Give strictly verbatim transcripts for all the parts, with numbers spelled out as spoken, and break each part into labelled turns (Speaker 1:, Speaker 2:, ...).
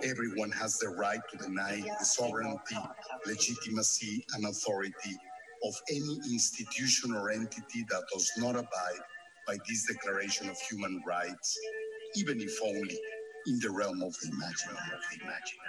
Speaker 1: Everyone has the right to deny the sovereignty, legitimacy, and authority of any institution or entity that does not abide by this Declaration of Human Rights, even if only in the realm of the imaginary. Of the imaginary.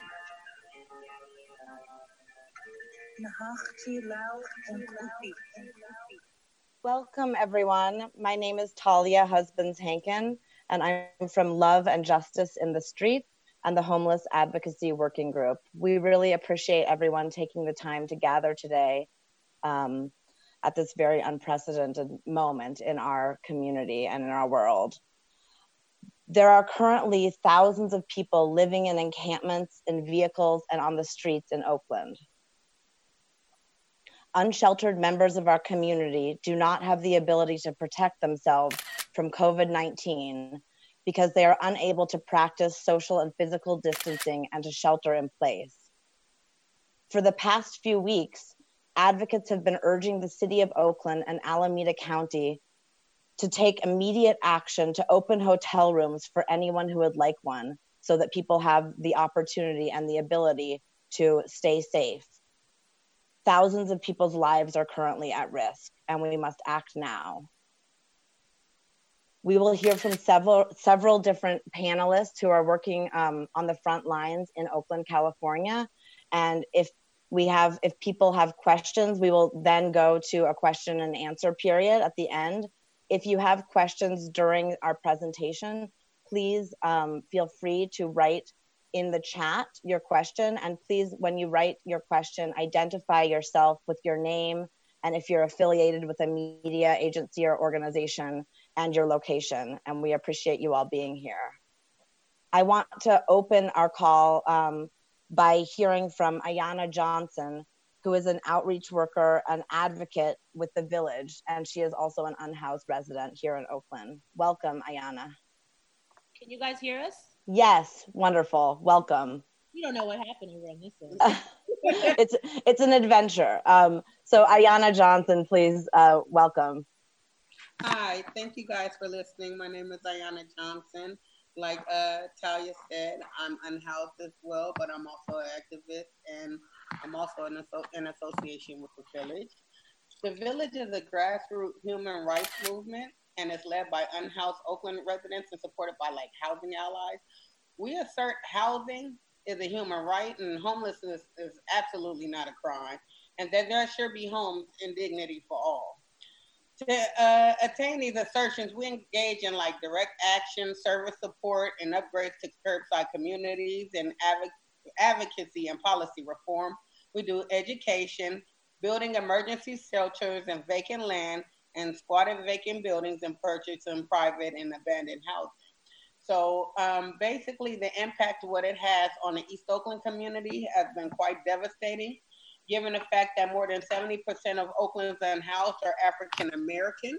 Speaker 2: Welcome, everyone. My name is Talia Husbands-Hankin, and I'm from Love and Justice in the Streets and the Homeless Advocacy Working Group. We really appreciate everyone taking the time to gather today um, at this very unprecedented moment in our community and in our world. There are currently thousands of people living in encampments, in vehicles, and on the streets in Oakland. Unsheltered members of our community do not have the ability to protect themselves from COVID nineteen because they are unable to practice social and physical distancing and to shelter in place. For the past few weeks, advocates have been urging the city of Oakland and Alameda County to take immediate action to open hotel rooms for anyone who would like one so that people have the opportunity and the ability to stay safe. Thousands of people's lives are currently at risk, and we must act now. We will hear from several several different panelists who are working um, on the front lines in Oakland, California. And if we have, if people have questions, we will then go to a question and answer period at the end. If you have questions during our presentation, please um, feel free to write in the chat your question, and please, when you write your question, identify yourself with your name and if you're affiliated with a media agency or organization and your location, and we appreciate you all being here. I want to open our call um, by hearing from Ayana Johnson, who is an outreach worker, an advocate with the Village, and she is also an unhoused resident here in Oakland. Welcome, Ayana.
Speaker 3: Can you guys hear us?
Speaker 2: Yes, wonderful. Welcome.
Speaker 3: You don't know what happened over on this end.
Speaker 2: it's it's an adventure. Um, so Ayana Johnson, please uh, welcome.
Speaker 4: Hi, thank you guys for listening. My name is Ayana Johnson. Like uh, Talia said, I'm unhoused as well, but I'm also an activist, and I'm also in, asso- in association with the Village. The Village is a grassroots human rights movement, and it's led by unhoused Oakland residents and supported by like housing allies. We assert housing is a human right, and homelessness is absolutely not a crime, and that there should be homes and dignity for all. To uh, attain these assertions, we engage in like direct action, service support, and upgrades to curbside communities, and adv- advocacy and policy reform. We do education, building emergency shelters and vacant land, and squatted vacant buildings, and purchasing private and abandoned housing. So um, basically the impact of what it has on the East Oakland community has been quite devastating, given the fact that more than seventy percent of Oakland's unhoused are African American.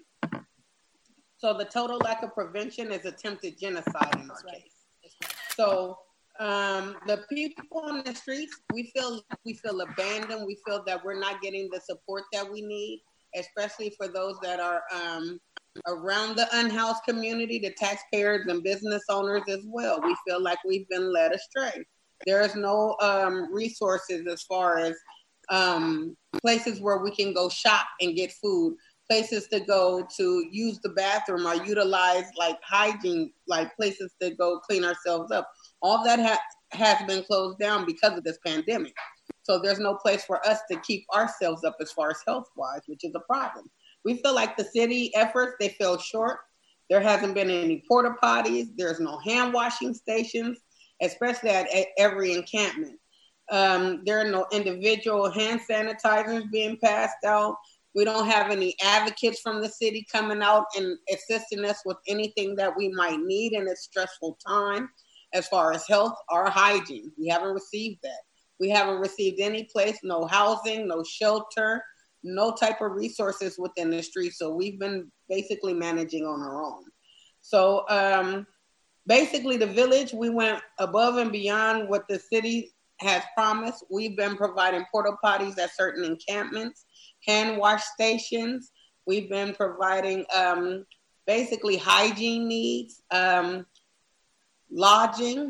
Speaker 4: So the total lack of prevention is attempted genocide in our case. So um, the people on the streets, we feel we feel abandoned. We feel that we're not getting the support that we need, especially for those that are um, around the unhoused community, the taxpayers and business owners as well. We feel like we've been led astray. There is no um, resources as far as um, places where we can go shop and get food, places to go to use the bathroom or utilize like hygiene, like places to go clean ourselves up. All that ha- has been closed down because of this pandemic. So there's no place for us to keep ourselves up as far as health-wise, which is a problem. We feel like the city efforts, they fell short. There hasn't been any porta potties. There's no hand washing stations, especially at every encampment. Um, there are no individual hand sanitizers being passed out. We don't have any advocates from the city coming out and assisting us with anything that we might need in a stressful time as far as health or hygiene. We haven't received that. We haven't received any place, no housing, no shelter, no type of resources within the street. So we've been basically managing on our own. So um, basically the Village, we went above and beyond what the city has promised. We've been providing porta potties at certain encampments, hand wash stations. We've been providing um, basically hygiene needs, um, lodging,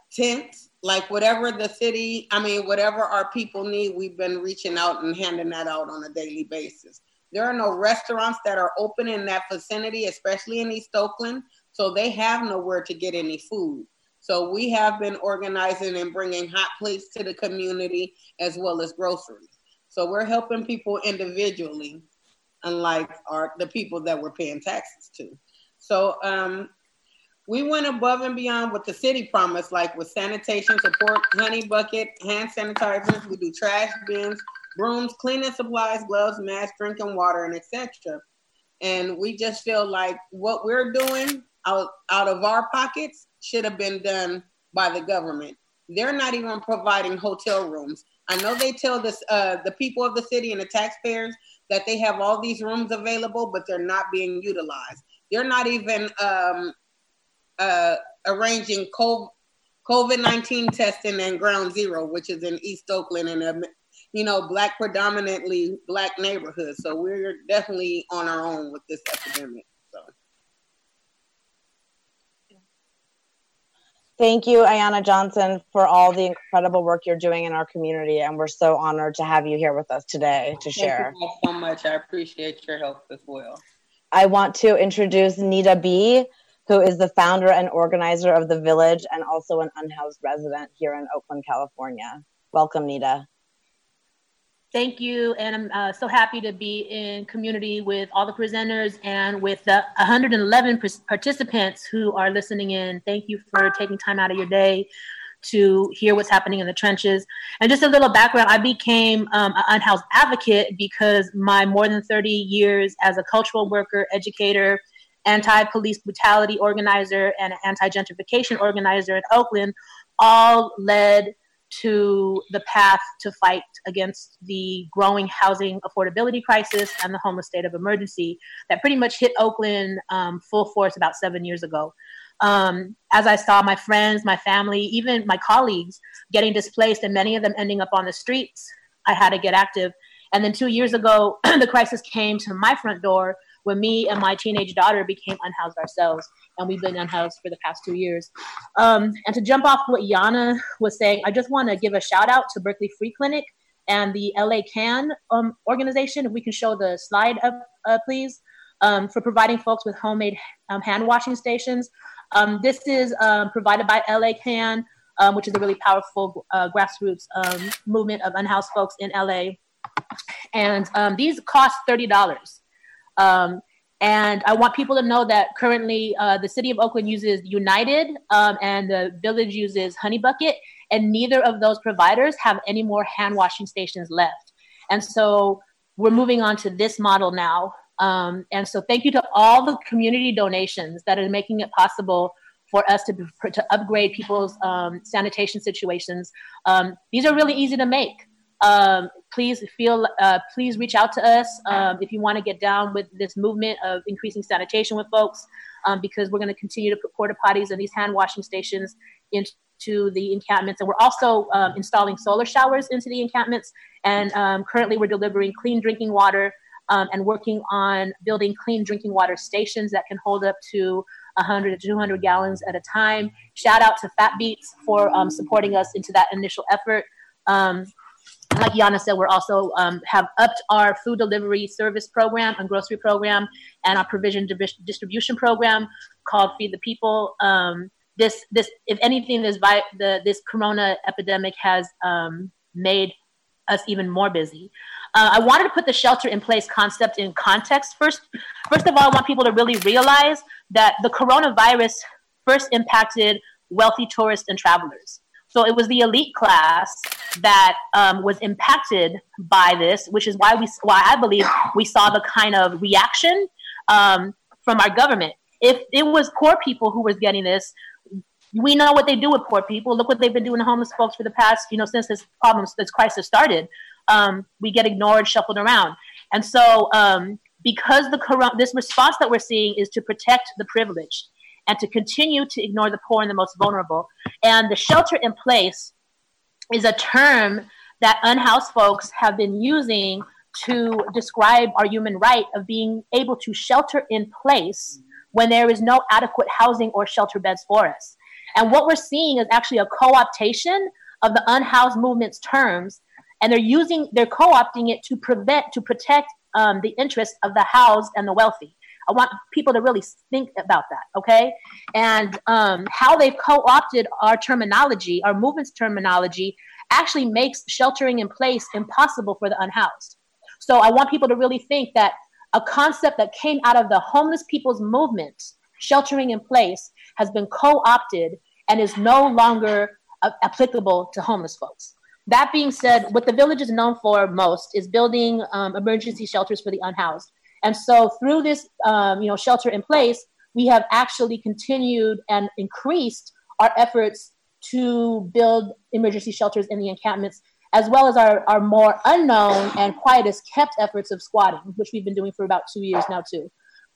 Speaker 4: tents, like whatever the city, I mean, whatever our people need, we've been reaching out and handing that out on a daily basis. There are no restaurants that are open in that vicinity, especially in East Oakland, so they have nowhere to get any food. So we have been organizing and bringing hot plates to the community as well as groceries. So we're helping people individually, unlike our the people that we're paying taxes to. So um, we went above and beyond what the city promised, like with sanitation support, honey bucket, hand sanitizers. We do trash bins, brooms, cleaning supplies, gloves, masks, drinking water, and et cetera. And we just feel like what we're doing out, out of our pockets should have been done by the government. They're not even providing hotel rooms. I know they tell this, uh, the people of the city and the taxpayers that they have all these rooms available, but they're not being utilized. They're not even um, uh, arranging COVID nineteen testing in Ground Zero, which is in East Oakland in a, you know, black, predominantly black neighborhood. So we're definitely on our own with this epidemic. So.
Speaker 2: Thank you, Ayanna Johnson, for all the incredible work you're doing in our community. And we're so honored to have you here with us today to share.
Speaker 4: Thank you so much. I appreciate your help as well.
Speaker 2: I want to introduce Nita B., who is the founder and organizer of The Village and also an unhoused resident here in Oakland, California. Welcome, Nita.
Speaker 3: Thank you, and I'm uh, so happy to be in community with all the presenters and with the one hundred eleven participants who are listening in. Thank you for taking time out of your day to hear what's happening in the trenches. And just a little background, I became um, an unhoused advocate because my more than thirty years as a cultural worker, educator, anti-police brutality organizer, and anti-gentrification organizer in Oakland all led to the path to fight against the growing housing affordability crisis and the homeless state of emergency that pretty much hit Oakland um, full force about seven years ago. Um, as I saw my friends, my family, even my colleagues getting displaced and many of them ending up on the streets, I had to get active. And then two years ago, the crisis came to my front door when me and my teenage daughter became unhoused ourselves. And we've been unhoused for the past two years. Um, and to jump off what Yana was saying, I just want to give a shout out to Berkeley Free Clinic and the L A CAN um, organization. If we can show the slide up, uh, please, um, for providing folks with homemade um, hand washing stations. Um, this is um, provided by L A CAN, um, which is a really powerful uh, grassroots um, movement of unhoused folks in L A. And um, these cost thirty dollars. Um, and I want people to know that currently uh, the city of Oakland uses United um, and the Village uses Honey Bucket, and neither of those providers have any more hand washing stations left. And so we're moving on to this model now. Um, and so thank you to all the community donations that are making it possible for us to, to upgrade people's um, sanitation situations. Um, these are really easy to make. Um, please feel, uh, please reach out to us um, if you want to get down with this movement of increasing sanitation with folks, um, because we're going to continue to put porta potties and these hand washing stations into the encampments. And we're also um, installing solar showers into the encampments. And um, currently we're delivering clean drinking water um, and working on building clean drinking water stations that can hold up to one hundred to two hundred gallons at a time. Shout out to Fat Beats for um, supporting us into that initial effort. Um, Like Yana said, we're also um, have upped our food delivery service program and grocery program and our provision di- distribution program called Feed the People. Um, this, this, if anything, this vi- the this Corona epidemic has um, made us even more busy. Uh, I wanted to put the shelter in place concept in context first. First of all, I want people to really realize that the coronavirus first impacted wealthy tourists and travelers. So it was the elite class that um, was impacted by this, which is why we, why I believe we saw the kind of reaction um, from our government. If it was poor people who was getting this, we know what they do with poor people. Look what they've been doing to homeless folks for the past, you know, since this problem, this crisis started. Um, we get ignored, shuffled around. And so um, because the corona, this response that we're seeing is to protect the privileged and to continue to ignore the poor and the most vulnerable. And the shelter in place is a term that unhoused folks have been using to describe our human right of being able to shelter in place when there is no adequate housing or shelter beds for us. And what we're seeing is actually a co-optation of the unhoused movement's terms, and they're using, they're co-opting it to prevent, to protect um, the interests of the housed and the wealthy. I want people to really think about that, okay? And um, how they've co-opted our terminology, our movement's terminology, actually makes sheltering in place impossible for the unhoused. So I want people to really think that a concept that came out of the homeless people's movement, sheltering in place, has been co-opted and is no longer uh, applicable to homeless folks. That being said, what the village is known for most is building um, emergency shelters for the unhoused. And so through this um, you know, shelter in place, we have actually continued and increased our efforts to build emergency shelters in the encampments, as well as our, our more unknown and quietest kept efforts of squatting, which we've been doing for about two years now too.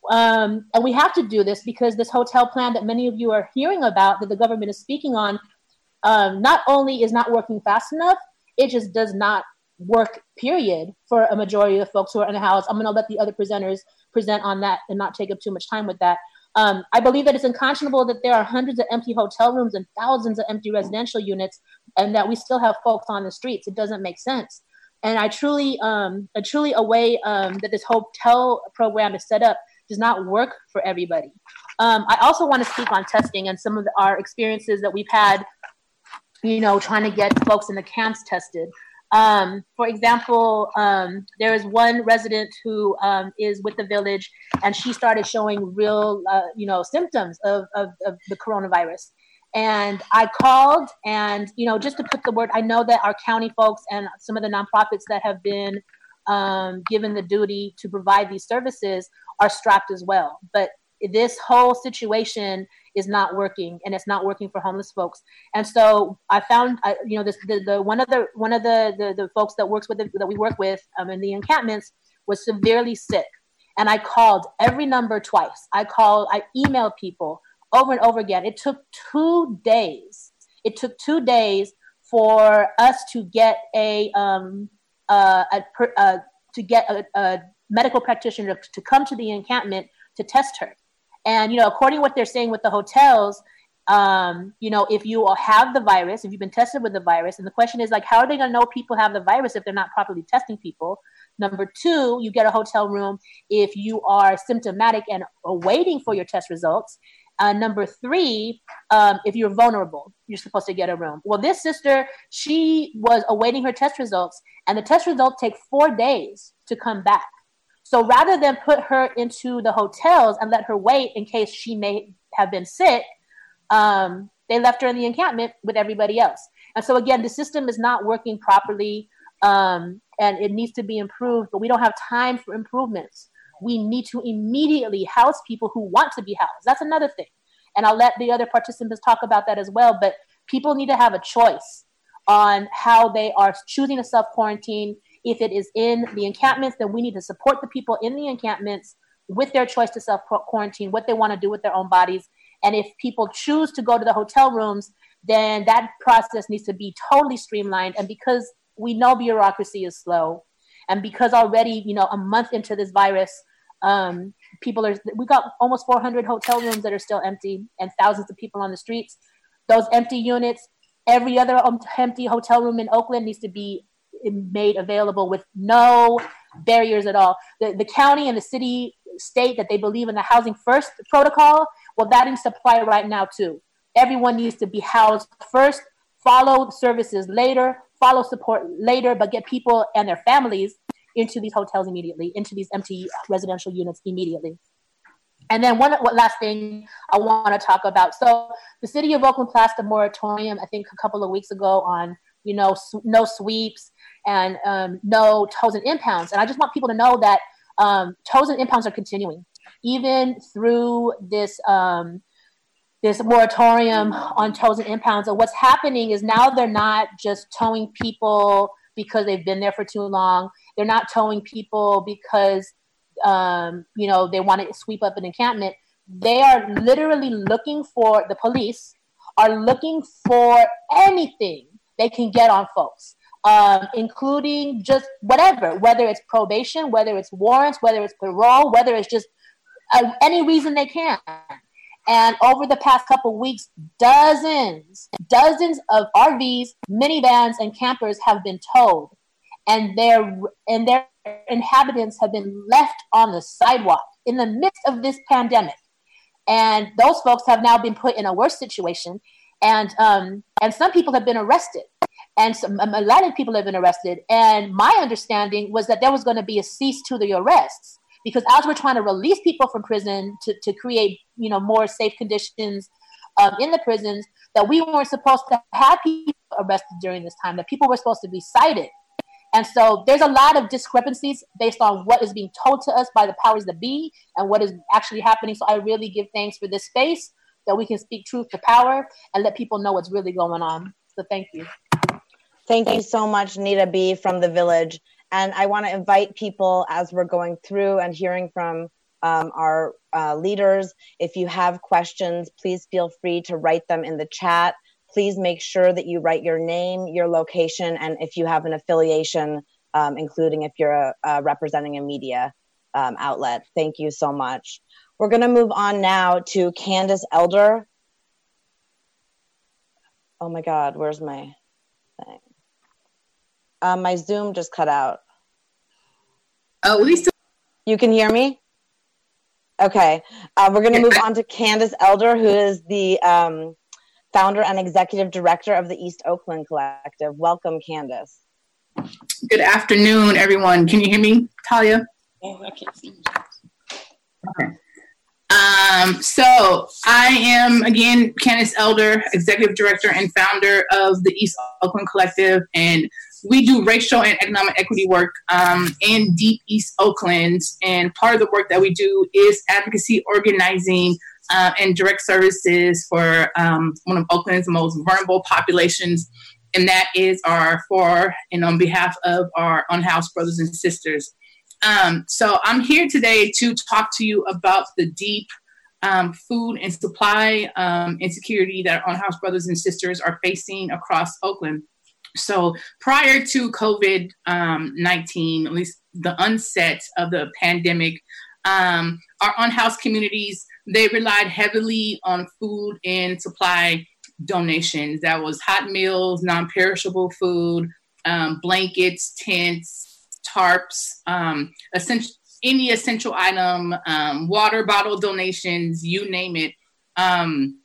Speaker 3: Um, and we have to do this because this hotel plan that many of you are hearing about, that the government is speaking on, um, not only is not working fast enough, it just does not work, period, for a majority of the folks who are unhoused. I'm gonna let the other presenters present on that and not take up too much time with that. Um, I believe that it's unconscionable that there are hundreds of empty hotel rooms and thousands of empty residential units, and that we still have folks on the streets. It doesn't make sense. And I truly, um, a truly a way um, that this hotel program is set up does not work for everybody. Um, I also want to speak on testing and some of the, our experiences that we've had, you know, trying to get folks in the camps tested. Um, for example, um, there is one resident who um, is with the village, and she started showing real, uh, you know, symptoms of, of, of the coronavirus. And I called, and, you know, just to put the word, I know that our county folks and some of the nonprofits that have been um, given the duty to provide these services are strapped as well. But this whole situation is not working, and it's not working for homeless folks. And so I found, uh, you know, this, the, the one of the one of the the, the folks that works with the, that we work with um, in the encampments was severely sick, and I called every number twice. I called, I emailed people over and over again. It took two days. It took two days for us to get a um uh, a, uh to get a, a medical practitioner to come to the encampment to test her. And, you know, according to what they're saying with the hotels, um, you know, if you have the virus, if you've been tested with the virus, and the question is, like, how are they going to know people have the virus if they're not properly testing people? Number two, you get a hotel room if you are symptomatic and waiting for your test results. Uh, number three, um, if you're vulnerable, you're supposed to get a room. Well, this sister, she was awaiting her test results, and the test results take four days to come back. So rather than put her into the hotels and let her wait in case she may have been sick, um, they left her in the encampment with everybody else. And so again, the system is not working properly, um, and it needs to be improved, but we don't have time for improvements. We need to immediately house people who want to be housed. That's another thing. And I'll let the other participants talk about that as well, but people need to have a choice on how they are choosing to self-quarantine. If it is in the encampments, then we need to support the people in the encampments with their choice to self-quarantine, what they want to do with their own bodies. And if people choose to go to the hotel rooms, then that process needs to be totally streamlined. And because we know bureaucracy is slow, and because already, you know, a month into this virus, um, people are, we got almost four hundred hotel rooms that are still empty and thousands of people on the streets. Those empty units, every other empty hotel room in Oakland needs to be made available with no barriers at all. The, the county and the city state that they believe in the housing first protocol. Well, that needs to apply right now too. Everyone needs to be housed first, follow services later, follow support later, but get people and their families into these hotels immediately, into these empty residential units immediately. And then one, one last thing I want to talk about. So the city of Oakland passed a moratorium, I think a couple of weeks ago, on, you know, no sweeps and um, no tows and impounds. And I just want people to know that um, tows and impounds are continuing, even through this um, this moratorium on tows and impounds. And what's happening is now they're not just towing people because they've been there for too long. They're not towing people because, um, you know, they want to sweep up an encampment. They are literally looking for, the police are looking for anything they can get on folks. Um, including just whatever, whether it's probation, whether it's warrants, whether it's parole, whether it's just uh, any reason they can. And over the past couple of weeks, dozens, dozens of R Vs, minivans, and campers have been towed, and their and their inhabitants have been left on the sidewalk in the midst of this pandemic. And those folks have now been put in a worse situation, and um, and some people have been arrested, and some, a lot of people have been arrested. And my understanding was that there was going to be a cease to the arrests, because as we're trying to release people from prison to, to create, you know, more safe conditions um, in the prisons, that we weren't supposed to have people arrested during this time, that people were supposed to be cited. And so there's a lot of discrepancies based on what is being told to us by the powers that be and what is actually happening. So I really give thanks for this space, that we can speak truth to power and let people know what's really going on. So thank you.
Speaker 2: Thank you so much, Nita B. from The Village. And I want to invite people, as we're going through and hearing from um, our uh, leaders, if you have questions, please feel free to write them in the chat. Please make sure that you write your name, your location, and if you have an affiliation, um, including if you're a, a representing a media um, outlet. Thank you so much. We're going to move on now to Candace Elder. Oh my God, where's my thing? Uh, my Zoom just cut out.
Speaker 5: Oh, we still.
Speaker 2: You can hear me? Okay. Uh, we're going to move on to Candace Elder, who is the um, founder and executive director of the East Oakland Collective. Welcome, Candace.
Speaker 5: Good afternoon, everyone. Can you hear me, Talia?
Speaker 4: Oh, I can't see you.
Speaker 5: Okay. Um, so I am, again, Candace Elder, executive director and founder of the East Oakland Collective, and we do racial and economic equity work um, in deep East Oakland. And part of the work that we do is advocacy, organizing, uh, and direct services for um, one of Oakland's most vulnerable populations. And that is our for and on behalf of our unhoused brothers and sisters. Um, so I'm here today to talk to you about the deep um, food and supply um, insecurity that our unhoused brothers and sisters are facing across Oakland. So prior to COVID nineteen, at least the onset of the pandemic, um, our unhoused communities, they relied heavily on food and supply donations. That was hot meals, non-perishable food, um, blankets, tents, tarps, um, essential, any essential item, um, water bottle donations, you name it. Um,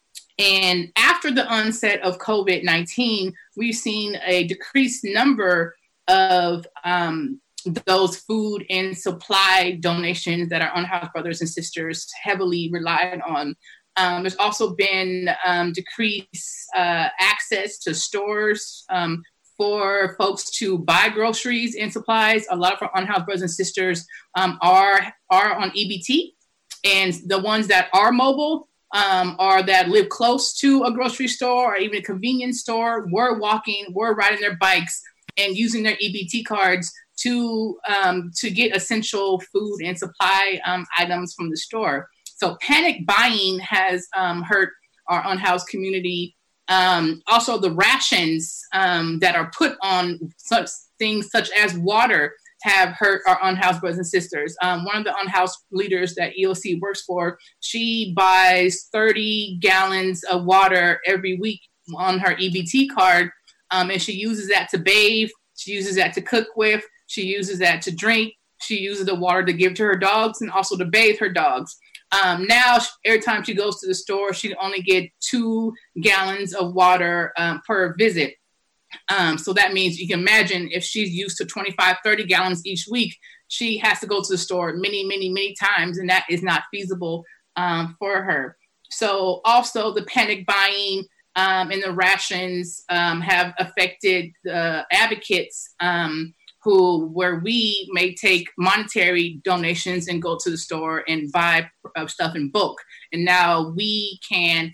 Speaker 5: and after the onset of COVID nineteen, we've seen a decreased number of um, those food and supply donations that our unhoused brothers and sisters heavily relied on. Um, there's also been um, decreased uh, access to stores um, for folks to buy groceries and supplies. A lot of our unhoused brothers and sisters um, are, are on E B T, and the ones that are mobile um, or that live close to a grocery store or even a convenience store were walking, were riding their bikes and using their E B T cards to, um, to get essential food and supply um, items from the store. So panic buying has um, hurt our unhoused community. Um, also, the rations um, that are put on such things such as water have hurt our unhoused brothers and sisters. Um, one of the unhoused leaders that E O C works for, she buys thirty gallons of water every week on her E B T card, um, and she uses that to bathe. She uses that to cook with. She uses that to drink. She uses the water to give to her dogs and also to bathe her dogs. Um, now, every time she goes to the store, she only get two gallons of water um, per visit. Um, so that means you can imagine if she's used to twenty-five, thirty gallons each week, she has to go to the store many, many, many times, and that is not feasible um, for her. So also the panic buying um, and the rations um, have affected the advocates um, who, where we may take monetary donations and go to the store and buy uh, stuff in bulk. And now we can't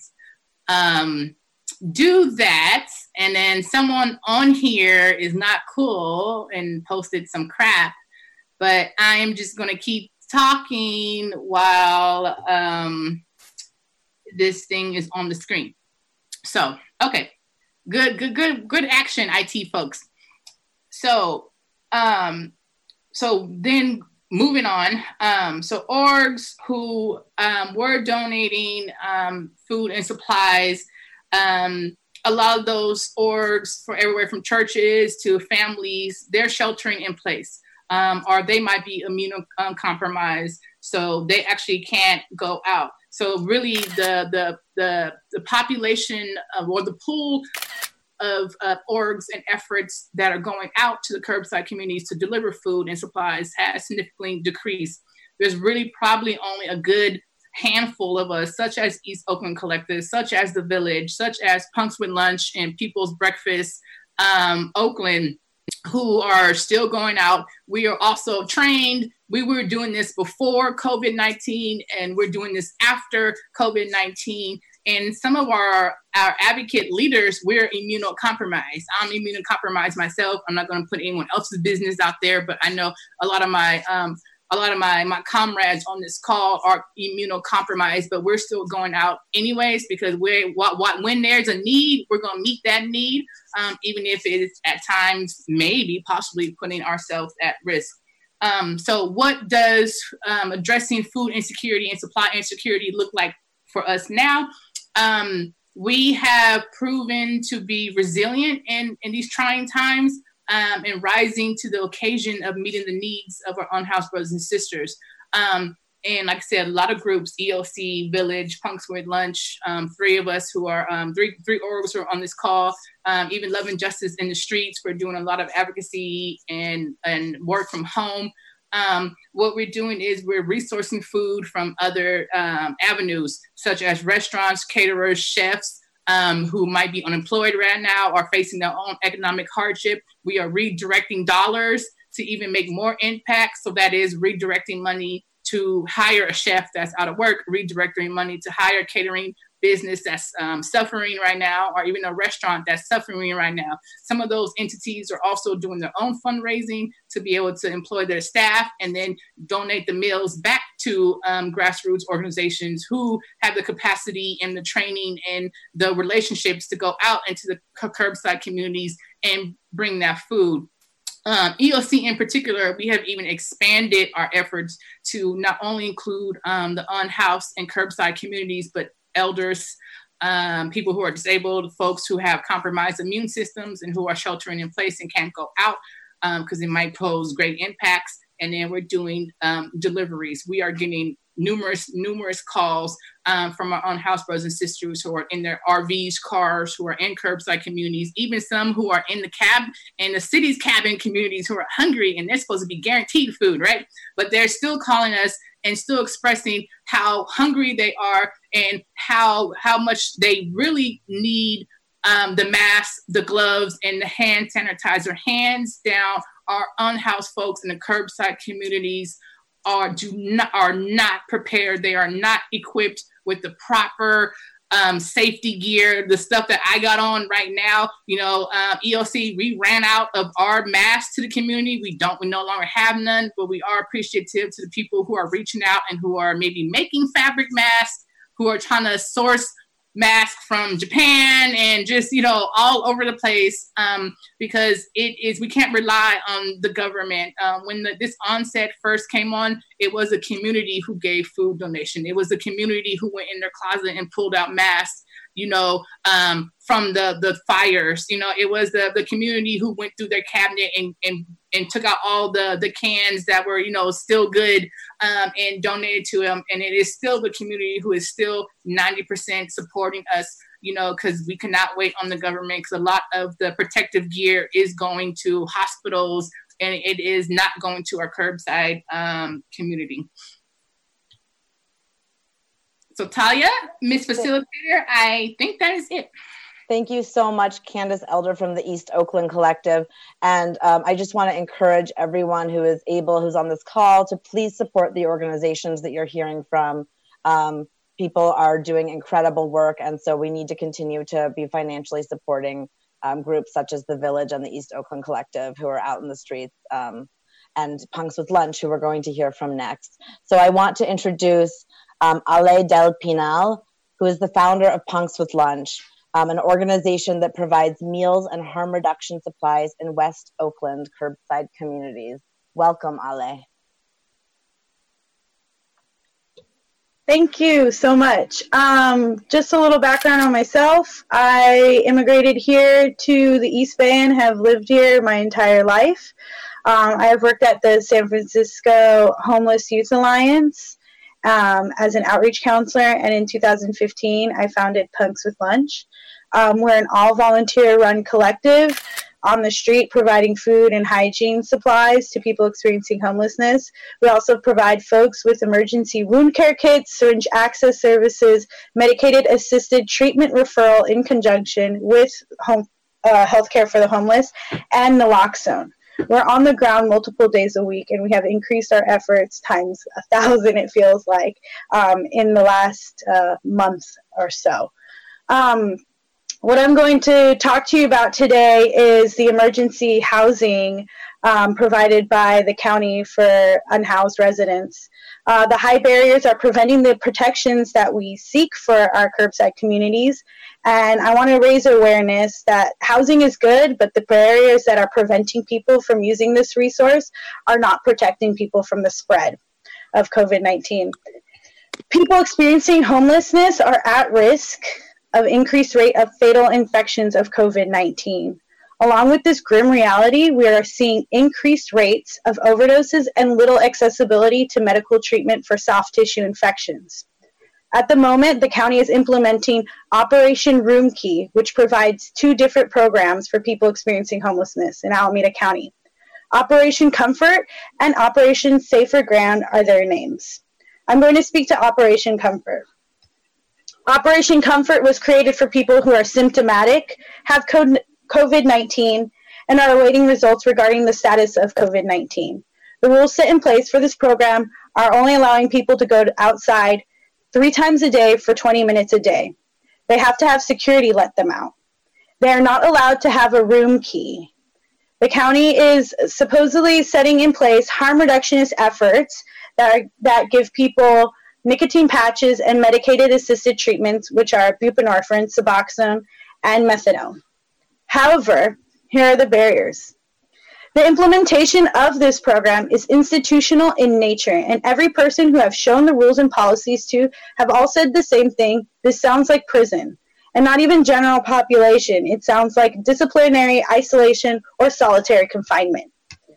Speaker 5: um, do that. And then someone on here is not cool and posted some crap, but I am just gonna keep talking while um, this thing is on the screen. So, okay, good, good, good, good action, I T folks. So, Um, so then moving on. Um, so orgs who um, were donating um, food and supplies, um, a lot of those orgs for everywhere from churches to families, they're sheltering in place, um, or they might be immunocompromised, so they actually can't go out. So really the the the, the population of, or the pool of uh, orgs and efforts that are going out to the curbside communities to deliver food and supplies has significantly decreased. There's really probably only a good handful of us, such as East Oakland Collective, such as The Village, such as Punks with Lunch and People's Breakfast um, Oakland, who are still going out. We are also trained. We were doing this before COVID nineteen, and we're doing this after COVID nineteen. And some of our, our advocate leaders, we're immunocompromised. I'm immunocompromised myself. I'm not going to put anyone else's business out there, but I know a lot of my um, a lot of my, my comrades on this call are immunocompromised, but we're still going out anyways, because we're, what, what, when there's a need, we're going to meet that need, um, even if it's at times maybe possibly putting ourselves at risk. Um, so what does um, addressing food insecurity and supply insecurity look like for us now? Um, we have proven to be resilient in, in these trying times. Um, and rising to the occasion of meeting the needs of our unhoused brothers and sisters. Um, and like I said, a lot of groups, E O C, Village, Punks with Lunch, um, three of us who are, um, three three orgs who are on this call, um, even Love and Justice in the Streets, we're doing a lot of advocacy and, and work from home. Um, what we're doing is we're resourcing food from other um, avenues, such as restaurants, caterers, chefs, Um, who might be unemployed right now or facing their own economic hardship. We are redirecting dollars to even make more impact. So that is redirecting money to hire a chef that's out of work, redirecting money to hire a catering business that's um, suffering right now, or even a restaurant that's suffering right now. Some of those entities are also doing their own fundraising to be able to employ their staff and then donate the meals back to um, grassroots organizations who have the capacity and the training and the relationships to go out into the curbside communities and bring that food. Um, E O C in particular, we have even expanded our efforts to not only include um, the unhoused and curbside communities, but elders, um, people who are disabled, folks who have compromised immune systems and who are sheltering in place and can't go out because um, it might pose great impacts. And then we're doing um, deliveries. We are getting numerous, numerous calls um, from our unhoused brothers and sisters who are in their R Vs, cars, who are in curbside communities, even some who are in the cab, in the city's cabin communities who are hungry and they're supposed to be guaranteed food, right? But they're still calling us and still expressing how hungry they are and how, how much they really need um, the masks, the gloves, and the hand sanitizer. Hands down, our unhoused folks in the curbside communities are do not are not prepared. They are not equipped with the proper um, safety gear, the stuff that I got on right now. You know, uh, E O C, we ran out of our masks to the community. We don't, we no longer have none, but we are appreciative to the people who are reaching out and who are maybe making fabric masks, who are trying to source masks from Japan and just, you know, all over the place, um, because it is, we can't rely on the government. Um, when the, this onset first came on, it was a community who gave food donation. It was the community who went in their closet and pulled out masks, you know, um, from the, the fires. You know, it was the, the community who went through their cabinet and, and, and took out all the, the cans that were, you know, still good um, and donated to them. And it is still the community who is still ninety percent supporting us, you know, because we cannot wait on the government, because a lot of the protective gear is going to hospitals and it is not going to our curbside um, community. So Talia, Miss Facilitator, I think that is it.
Speaker 2: Thank you so much, Candace Elder from the East Oakland Collective. And um, I just want to encourage everyone who is able, who's on this call, to please support the organizations that you're hearing from. Um, people are doing incredible work, and so we need to continue to be financially supporting um, groups such as The Village and the East Oakland Collective, who are out in the streets, um, and Punks with Lunch, who we're going to hear from next. So I want to introduce um, Ale Del Pinal, who is the founder of Punks with Lunch, Um, an organization that provides meals and harm reduction supplies in West Oakland curbside communities. Welcome, Ale.
Speaker 6: Thank you so much. Um, just a little background on myself. I immigrated here to the East Bay and have lived here my entire life. Um, I have worked at the San Francisco Homeless Youth Alliance um, as an outreach counselor, and in two thousand fifteen, I founded Punks with Lunch. Um, we're an all-volunteer-run collective on the street providing food and hygiene supplies to people experiencing homelessness. We also provide folks with emergency wound care kits, syringe access services, medicated assisted treatment referral in conjunction with home uh, healthcare for the homeless, and naloxone. We're on the ground multiple days a week, and we have increased our efforts times a thousand, it feels like, um, in the last uh, month or so. Um, What I'm going to talk to you about today is the emergency housing um, provided by the county for unhoused residents. Uh, the high barriers are preventing the protections that we seek for our curbside communities. And I want to raise awareness that housing is good, but the barriers that are preventing people from using this resource are not protecting people from the spread of COVID nineteen. People experiencing homelessness are at risk of increased rate of fatal infections of COVID nineteen. Along with this grim reality, we are seeing increased rates of overdoses and little accessibility to medical treatment for soft tissue infections. At the moment, the county is implementing Operation Room Key, which provides two different programs for people experiencing homelessness in Alameda County. Operation Comfort and Operation Safer Ground are their names. I'm going to speak to Operation Comfort. Operation Comfort was created for people who are symptomatic, have COVID nineteen, and are awaiting results regarding the status of COVID nineteen. The rules set in place for this program are only allowing people to go outside three times a day for twenty minutes a day. They have to have security let them out. They are not allowed to have a room key. The county is supposedly setting in place harm reductionist efforts that, are, that give people nicotine patches and medicated assisted treatments, which are buprenorphine, Suboxone, and methadone. However, here are the barriers. The implementation of this program is institutional in nature, and every person who have shown the rules and policies to have all said the same thing. This sounds like prison, and not even general population. It sounds like disciplinary isolation or solitary confinement.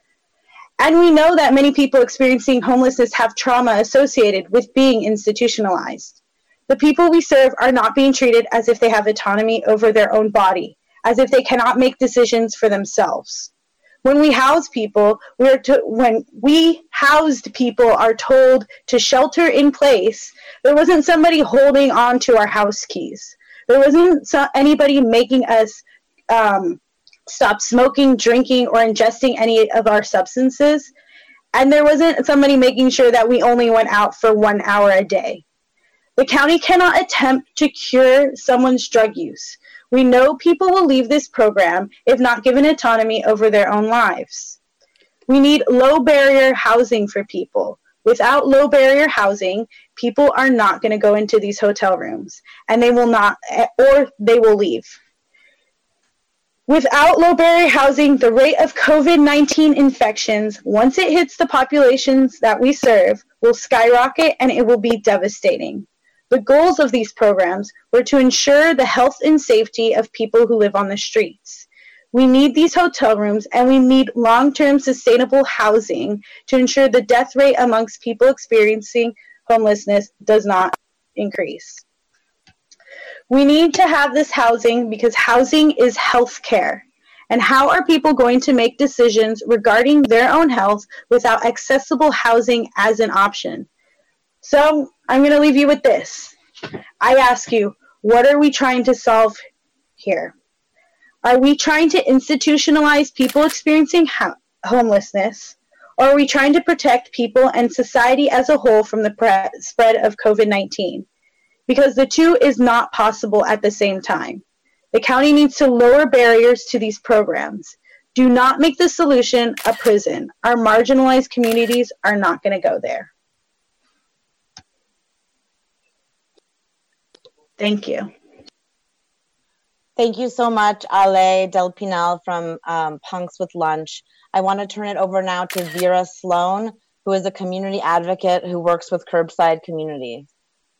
Speaker 6: And we know that many people experiencing homelessness have trauma associated with being institutionalized. The people we serve are not being treated as if they have autonomy over their own body, as if they cannot make decisions for themselves. When we house people, we are to, when we housed people are told to shelter in place, there wasn't somebody holding on to our house keys. There wasn't so, anybody making us um, stop smoking, drinking, or ingesting any of our substances. And there wasn't somebody making sure that we only went out for one hour a day. The county cannot attempt to cure someone's drug use. We know people will leave this program if not given autonomy over their own lives. We need low barrier housing for people. Without low barrier housing, people are not going to go into these hotel rooms, and they will not, or they will leave. Without low barrier housing, the rate of COVID nineteen infections, once it hits the populations that we serve, will skyrocket, and it will be devastating. The goals of these programs were to ensure the health and safety of people who live on the streets. We need these hotel rooms, and we need long-term sustainable housing to ensure the death rate amongst people experiencing homelessness does not increase. We need to have this housing because housing is health care. And how are people going to make decisions regarding their own health without accessible housing as an option? So I'm going to leave you with this. I ask you, what are we trying to solve here? Are we trying to institutionalize people experiencing ho- homelessness? Or are we trying to protect people and society as a whole from the pre- spread of COVID nineteen? Because the two is not possible at the same time. The county needs to lower barriers to these programs. Do not make the solution a prison. Our marginalized communities are not going to go there. Thank you.
Speaker 2: Thank you so much, Ale Del Pinal from um, Punks with Lunch. I want to turn it over now to Vera Sloan, who is a community advocate who works with Curbside Community.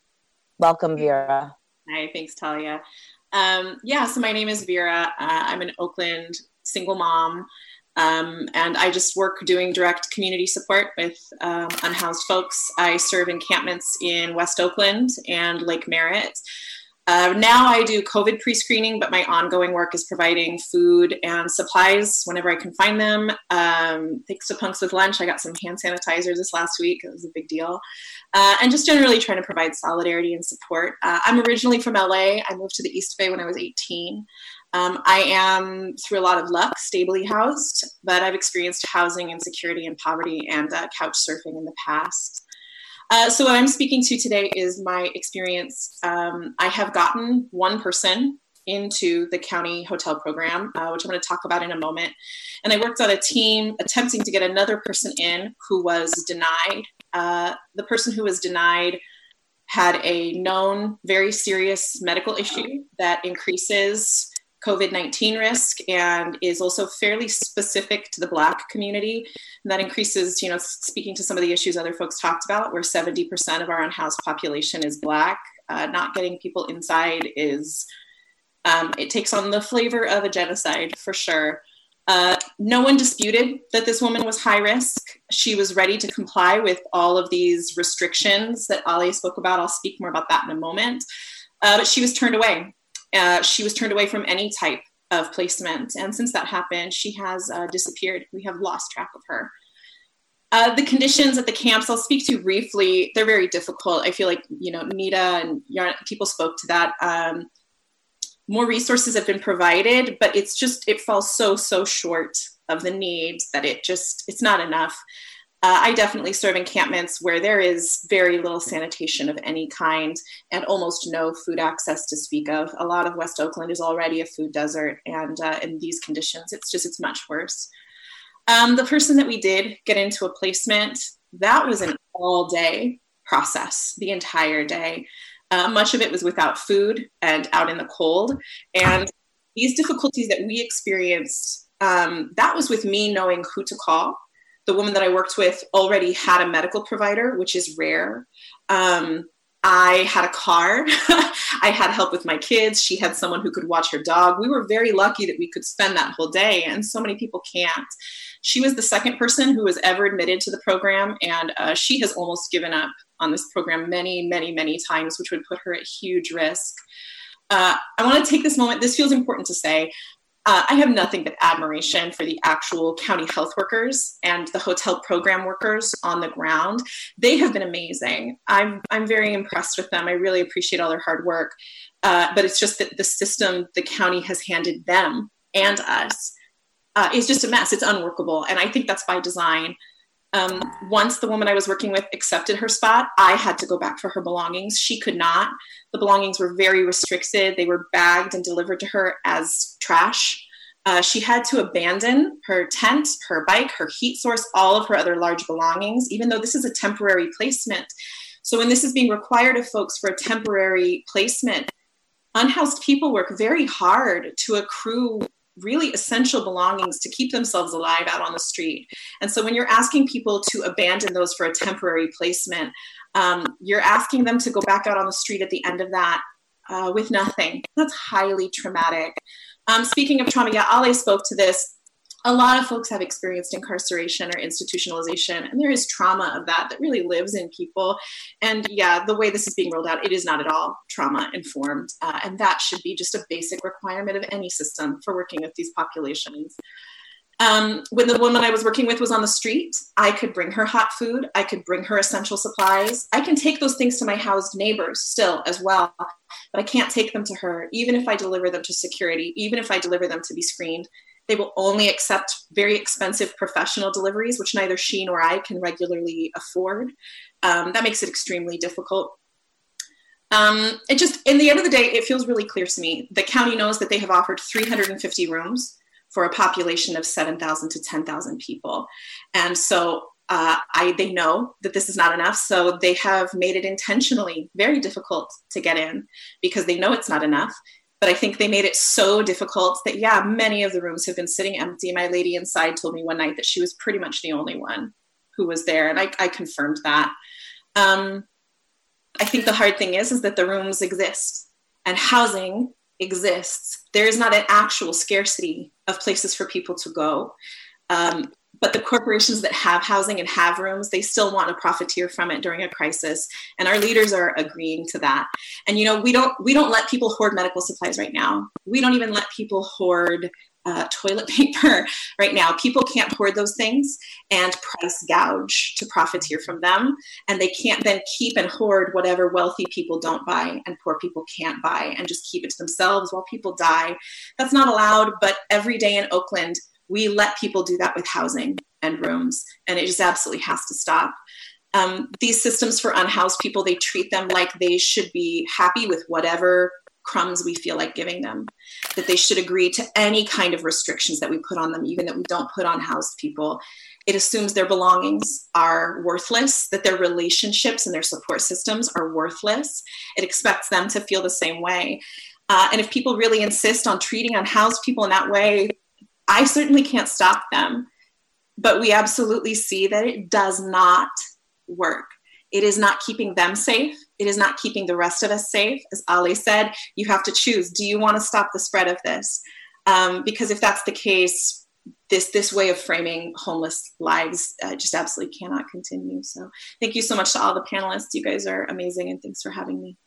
Speaker 2: Welcome, Vera.
Speaker 7: Hi, thanks, Talia. Um, yeah, so my name is Vera. Uh, I'm an Oakland single mom, um, and I just work doing direct community support with um, unhoused folks. I serve encampments in West Oakland and Lake Merritt. Uh, now I do COVID pre-screening, but my ongoing work is providing food and supplies whenever I can find them. Um, thanks to Punks with Lunch, I got some hand sanitizers this last week. It was a big deal. Uh, and just generally trying to provide solidarity and support. Uh, I'm originally from L A. I moved to the East Bay when I was eighteen. Um, I am, through a lot of luck, stably housed, but I've experienced housing insecurity and poverty and uh, couch surfing in the past. Uh, so what I'm speaking to today is my experience. Um, I have gotten one person into the county hotel program, uh, which I'm going to talk about in a moment. And I worked on a team attempting to get another person in who was denied. Uh, the person who was denied had a known very serious medical issue that increases COVID nineteen risk and is also fairly specific to the Black community. And that increases, you know, speaking to some of the issues other folks talked about, where seventy percent of our unhoused population is Black. Uh, not getting people inside is, um, it takes on the flavor of a genocide for sure. Uh, no one disputed that this woman was high risk. She was ready to comply with all of these restrictions that Ali spoke about. I'll speak more about that in a moment. Uh, but she was turned away. Uh, she was turned away from any type of placement. And since that happened, she has uh, disappeared. We have lost track of her. Uh, the conditions at the camps, I'll speak to briefly. They're very difficult. I feel like, you know, Nita and Yarn, people spoke to that. Um, more resources have been provided, but it's just, it falls so, so short of the needs that it just, it's not enough. Uh, I definitely serve encampments where there is very little sanitation of any kind and almost no food access to speak of. A lot of West Oakland is already a food desert, and uh, in these conditions, it's just, it's much worse. Um, the person that we did get into a placement, that was an all day process, the entire day. Uh, much of it was without food and out in the cold. And these difficulties that we experienced, um, that was with me knowing who to call. The woman that I worked with already had a medical provider, which is rare. Um, I had a car. I had help with my kids. She had someone who could watch her dog. We were very lucky that we could spend that whole day, and so many people can't. She was the second person who was ever admitted to the program, and uh, she has almost given up on this program many, many, many times, which would put her at huge risk. Uh, I want to take this moment. This feels important to say. Uh, I have nothing but admiration for the actual county health workers and the hotel program workers on the ground. They have been amazing. I'm I'm very impressed with them. I really appreciate all their hard work. Uh, but it's just that the system the county has handed them and us uh, is just a mess. It's unworkable. And I think that's by design. Um, once the woman I was working with accepted her spot, I had to go back for her belongings. She could not. The belongings were very restricted. They were bagged and delivered to her as trash. Uh, she had to abandon her tent, her bike, her heat source, all of her other large belongings, even though this is a temporary placement. So when this is being required of folks for a temporary placement, unhoused people work very hard to accrue really essential belongings to keep themselves alive out on the street. And so when you're asking people to abandon those for a temporary placement, um, you're asking them to go back out on the street at the end of that uh, with nothing. That's highly traumatic. Um, speaking of trauma, yeah, Ale spoke to this. A lot of folks have experienced incarceration or institutionalization, and there is trauma of that that really lives in people. And yeah, the way this is being rolled out, it is not at all trauma informed. Uh, and that should be just a basic requirement of any system for working with these populations. Um, when the woman I was working with was on the street, I could bring her hot food. I could bring her essential supplies. I can take those things to my housed neighbors still as well, but I can't take them to her, even if I deliver them to security, even if I deliver them to be screened. They will only accept very expensive professional deliveries, which neither she nor I can regularly afford. Um, that makes it extremely difficult. Um, it just, in the end of the day, it feels really clear to me. The county knows that they have offered three hundred fifty rooms for a population of seven thousand to ten thousand people. And so uh, I, they know that this is not enough. So they have made it intentionally very difficult to get in because they know it's not enough. But I think they made it so difficult that, yeah, many of the rooms have been sitting empty. My lady inside told me one night that she was pretty much the only one who was there. And I, I confirmed that. Um, I think the hard thing is, is that the rooms exist and housing exists. There is not an actual scarcity of places for people to go. Um, but the corporations that have housing and have rooms, they still want to profiteer from it during a crisis. And our leaders are agreeing to that. And, you know, we don't, we don't let people hoard medical supplies right now. We don't even let people hoard uh, toilet paper right now. People can't hoard those things and price gouge to profiteer from them. And they can't then keep and hoard whatever wealthy people don't buy and poor people can't buy and just keep it to themselves while people die. That's not allowed. But every day in Oakland, we let people do that with housing and rooms, and it just absolutely has to stop. Um, these systems for unhoused people, they treat them like they should be happy with whatever crumbs we feel like giving them, that they should agree to any kind of restrictions that we put on them, even that we don't put on housed people. It assumes their belongings are worthless, that their relationships and their support systems are worthless. It expects them to feel the same way. Uh, and if people really insist on treating unhoused people in that way, I certainly can't stop them, but we absolutely see that it does not work. It is not keeping them safe. It is not keeping the rest of us safe. As Ali said, you have to choose. Do you want to stop the spread of this? Um, because if that's the case, this this way of framing homeless lives uh, just absolutely cannot continue. So thank you so much to all the panelists. You guys are amazing, and thanks for having me.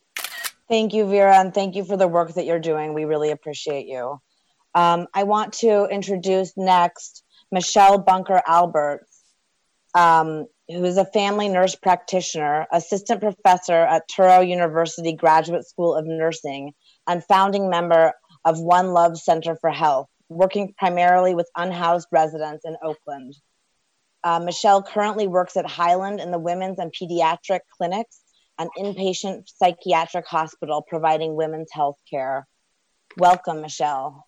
Speaker 2: Thank you, Vera, and thank you for the work that you're doing. We really appreciate you. Um, I want to introduce next Michelle Bunker Alberts, um, who is a family nurse practitioner, assistant professor at Touro University Graduate School of Nursing, and founding member of One Love Center for Health, working primarily with unhoused residents in Oakland. Uh, Michelle currently works at Highland in the women's and pediatric clinics and inpatient psychiatric hospital, providing women's health care. Welcome, Michelle.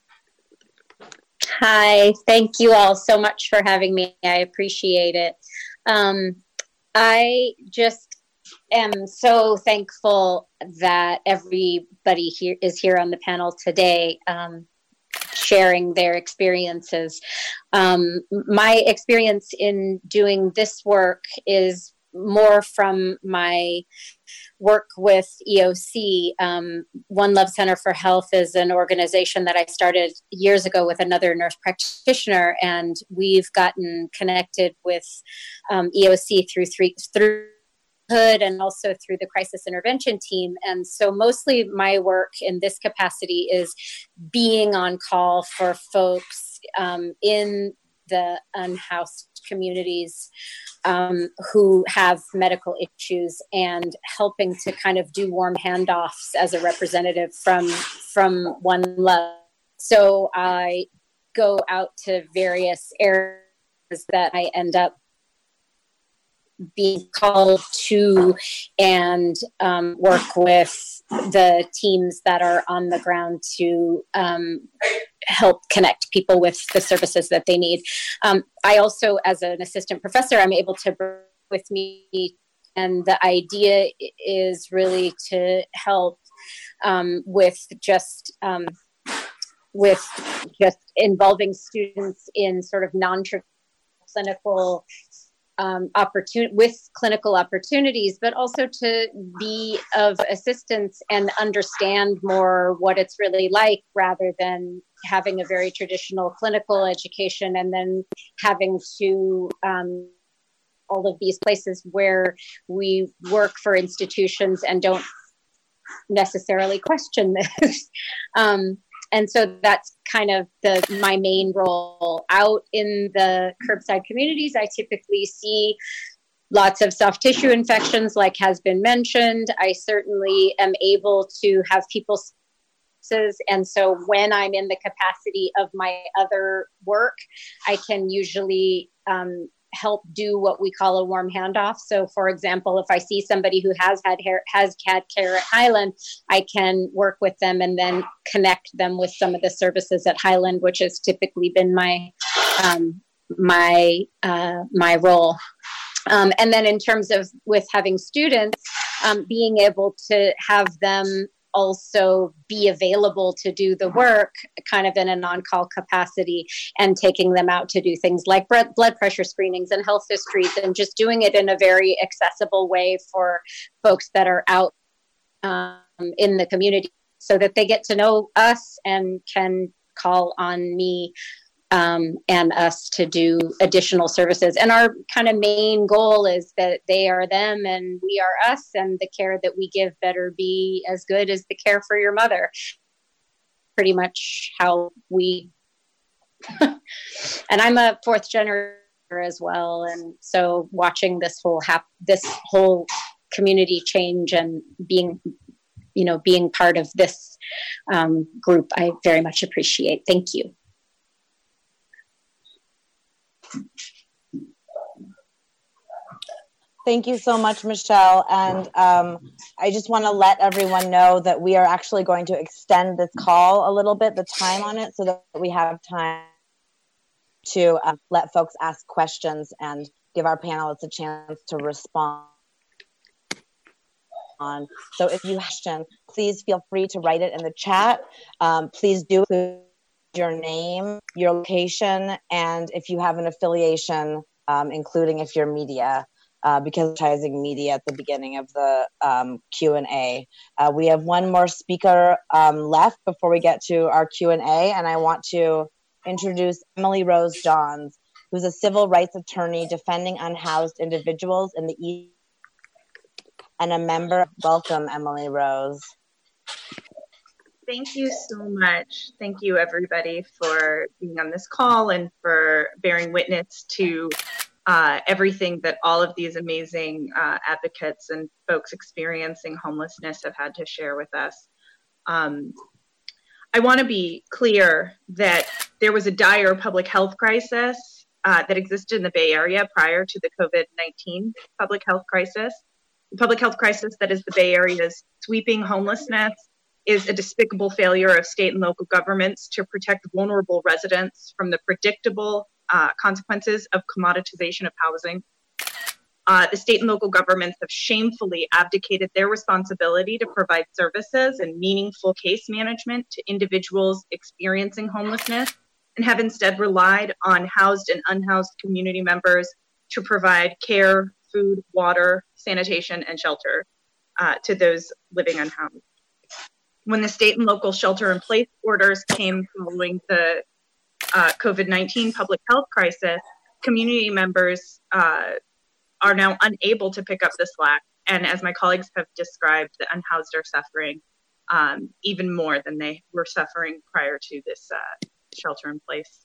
Speaker 8: Hi, thank you all so much for having me. I appreciate it. Um, I just am so thankful that everybody here is here on the panel today, um, sharing their experiences. Um, my experience in doing this work is more from my work with E O C. Um, One Love Center for Health is an organization that I started years ago with another nurse practitioner, and we've gotten connected with um, E O C through three, through Hood and also through the crisis intervention team. And so mostly my work in this capacity is being on call for folks um, in the unhoused communities um, who have medical issues, and helping to kind of do warm handoffs as a representative from from One Love. So I go out to various areas that I end up being called to, and um, work with the teams that are on the ground to um, help connect people with the services that they need. Um, I also, as an assistant professor, I'm able to bring with me, and the idea is really to help um, with just um, with just involving students in sort of non-clinical Um, opportun- with clinical opportunities, but also to be of assistance and understand more what it's really like, rather than having a very traditional clinical education and then having to um, all of these places where we work for institutions and don't necessarily question this. um, And so that's kind of the my main role. Out in the curbside communities, I typically see lots of soft tissue infections, like has been mentioned. I certainly am able to have people. And so when I'm in the capacity of my other work, I can usually um, help do what we call a warm handoff. So for example, if I see somebody who has had hair, has had care at Highland, I can work with them and then connect them with some of the services at Highland, which has typically been my um, my uh, my role. Um, and then in terms of with having students, um, being able to have them also be available to do the work kind of in an on-call capacity, and taking them out to do things like blood pressure screenings and health histories, and just doing it in a very accessible way for folks that are out um, in the community, so that they get to know us and can call on me um, and us to do additional services. And our kind of main goal is that they are them and we are us, and the care that we give better be as good as the care for your mother. Pretty much how we, and I'm a fourth generator as well. And so watching this whole hap- this whole community change and being, you know, being part of this um, group, I very much appreciate. Thank you.
Speaker 2: Thank you so much, Michelle. And um, I just want to let everyone know that we are actually going to extend this call a little bit, the time on it, so that we have time to uh, let folks ask questions and give our panelists a chance to respond. On. So if you have a question, please feel free to write it in the chat. Um, please do include your name, your location, and if you have an affiliation, um, including if you're media, uh, because advertising media at the beginning of the um, Q and A. Uh, we have one more speaker um, left before we get to our Q and A, and I want to introduce Emily Rose Johns, who's a civil rights attorney defending unhoused individuals in the East and a member. Welcome, Emily Rose.
Speaker 9: Thank you so much. Thank you, everybody, for being on this call and for bearing witness to uh, everything that all of these amazing uh, advocates and folks experiencing homelessness have had to share with us. Um, I want to be clear that there was a dire public health crisis uh, that existed in the Bay Area prior to the COVID nineteen public health crisis. The public health crisis that is the Bay Area's sweeping homelessness is a despicable failure of state and local governments to protect vulnerable residents from the predictable uh, consequences of commoditization of housing. Uh, the state and local governments have shamefully abdicated their responsibility to provide services and meaningful case management to individuals experiencing homelessness, and have instead relied on housed and unhoused community members to provide care, food, water, sanitation, and shelter uh, to those living unhoused. When the state and local shelter-in-place orders came following the uh, COVID nineteen public health crisis, community members uh, are now unable to pick up the slack. And as my colleagues have described, the unhoused are suffering um, even more than they were suffering prior to this uh, shelter-in-place.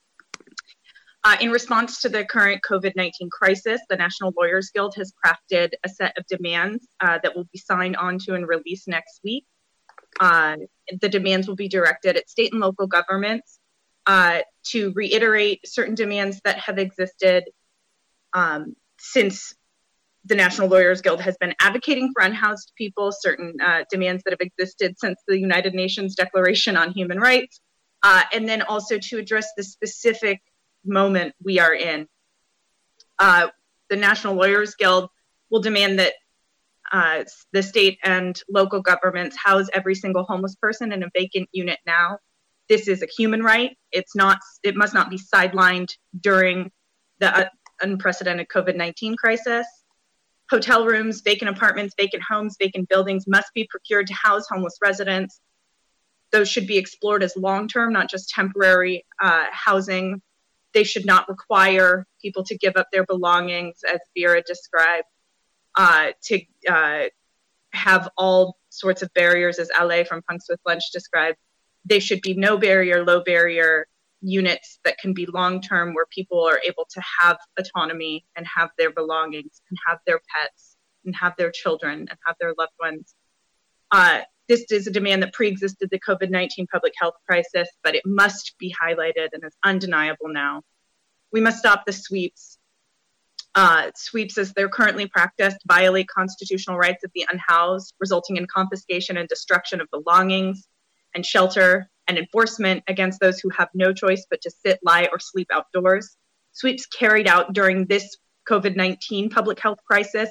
Speaker 9: Uh, in response to the current COVID nineteen crisis, the National Lawyers Guild has crafted a set of demands uh, that will be signed onto and released next week. Uh, the demands will be directed at state and local governments uh, to reiterate certain demands that have existed um, since the National Lawyers Guild has been advocating for unhoused people, certain uh, demands that have existed since the United Nations Declaration on Human Rights, uh, and then also to address the specific moment we are in. Uh, the National Lawyers Guild will demand that uh, the state and local governments house every single homeless person in a vacant unit now. This is a human right. It's not, it must not be sidelined during the uh, unprecedented COVID nineteen crisis. Hotel rooms, vacant apartments, vacant homes, vacant buildings must be procured to house homeless residents. Those should be explored as long-term, not just temporary uh, housing. They should not require people to give up their belongings, as Vera described, uh, to uh, have all sorts of barriers, as Ale from Punks with Lunch described. They should be no barrier, low barrier units that can be long-term, where people are able to have autonomy and have their belongings and have their pets and have their children and have their loved ones. Uh, this is a demand that pre-existed the COVID nineteen public health crisis, but it must be highlighted and is undeniable now. We must stop the sweeps. Uh, sweeps, as they're currently practiced, violate constitutional rights of the unhoused, resulting in confiscation and destruction of belongings and shelter, and enforcement against those who have no choice but to sit, lie, or sleep outdoors. Sweeps carried out during this COVID nineteen public health crisis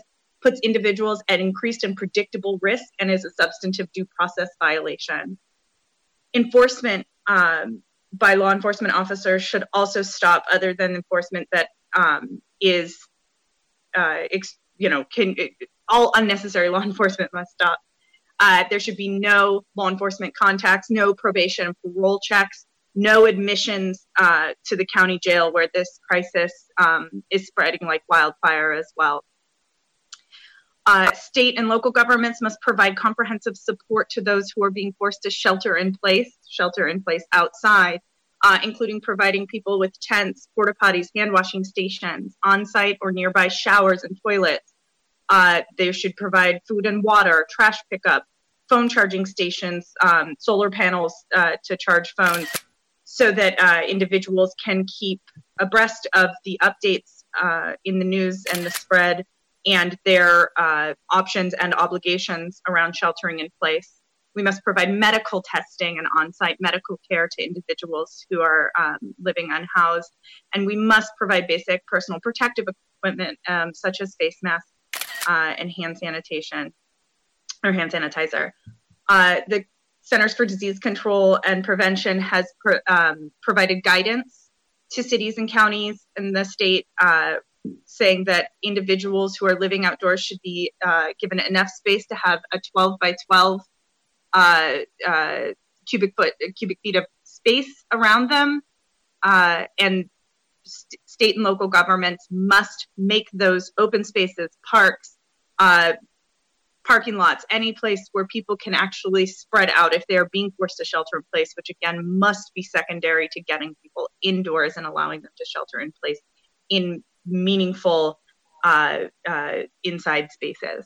Speaker 9: puts individuals at increased and predictable risk and is a substantive due process violation. Enforcement um, by law enforcement officers should also stop, other than enforcement that um, is, uh, ex- you know, can all unnecessary law enforcement must stop. Uh, there should be no law enforcement contacts, no probation and parole checks, no admissions uh, to the county jail where this crisis um, is spreading like wildfire as well. Uh, state and local governments must provide comprehensive support to those who are being forced to shelter in place, shelter in place outside, uh, including providing people with tents, porta potties, hand washing stations, on-site or nearby showers and toilets. Uh, they should provide food and water, trash pickup, phone charging stations, um, solar panels uh, to charge phones, so that uh, individuals can keep abreast of the updates uh, in the news and the spread and their uh, options and obligations around sheltering in place. We must provide medical testing and on-site medical care to individuals who are um, living unhoused. And we must provide basic personal protective equipment, um, such as face masks uh, and hand sanitation or hand sanitizer. Uh, the Centers for Disease Control and Prevention has pro- um, provided guidance to cities and counties in the state, uh, saying that individuals who are living outdoors should be uh, given enough space to have a twelve by twelve uh, uh, cubic foot, cubic feet of space around them, uh, and st- state and local governments must make those open spaces, parks, uh, parking lots, any place where people can actually spread out if they're being forced to shelter in place, which again must be secondary to getting people indoors and allowing them to shelter in place in meaningful uh, uh, inside spaces.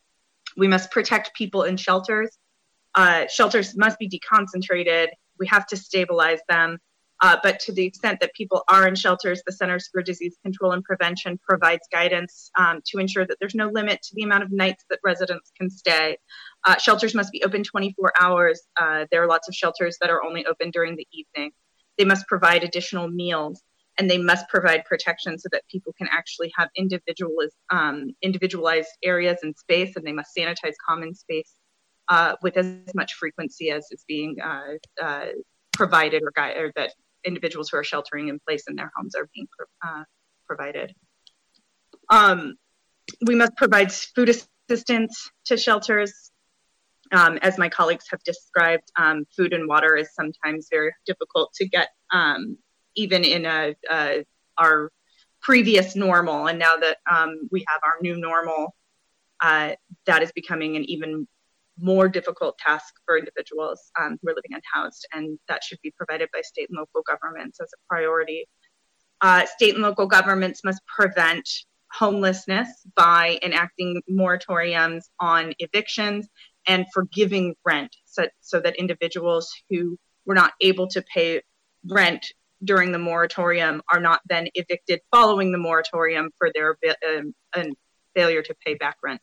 Speaker 9: We must protect people in shelters. Uh, shelters must be deconcentrated. We have to stabilize them. Uh, but to the extent that people are in shelters, the Centers for Disease Control and Prevention provides guidance um, to ensure that there's no limit to the amount of nights that residents can stay. Uh, shelters must be open twenty-four hours. Uh, there are lots of shelters that are only open during the evening. They must provide additional meals, and they must provide protection so that people can actually have individualized, um, individualized areas and space, and they must sanitize common space uh, with as much frequency as is being uh, uh, provided or, guide, or that individuals who are sheltering in place in their homes are being uh, provided. Um, we must provide food assistance to shelters. Um, as my colleagues have described, um, food and water is sometimes very difficult to get, um, even in a, a, our previous normal. And now that um, we have our new normal, uh, that is becoming an even more difficult task for individuals um, who are living unhoused, and that should be provided by state and local governments as a priority. Uh, state and local governments must prevent homelessness by enacting moratoriums on evictions and forgiving rent, so, so that individuals who were not able to pay rent during the moratorium are not then evicted following the moratorium for their um, um, failure to pay back rent.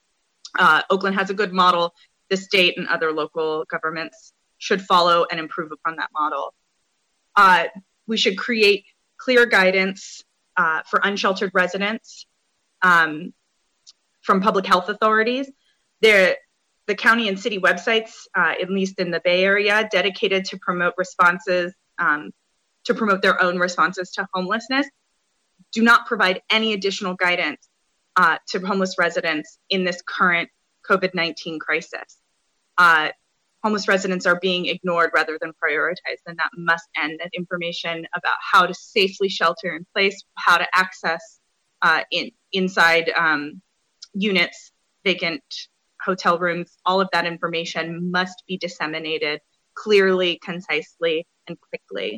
Speaker 9: Uh, Oakland has a good model. The state and other local governments should follow and improve upon that model. Uh, we should create clear guidance uh, for unsheltered residents um, from public health authorities. There, the county and city websites, uh, at least in the Bay Area, dedicated to promote responses, um, to promote their own responses to homelessness, do not provide any additional guidance Uh, to homeless residents in this current COVID nineteen crisis. Uh, homeless residents are being ignored rather than prioritized, and that must end. That information about how to safely shelter in place, how to access uh, in, inside um, units, vacant hotel rooms, all of that information must be disseminated clearly, concisely, and quickly.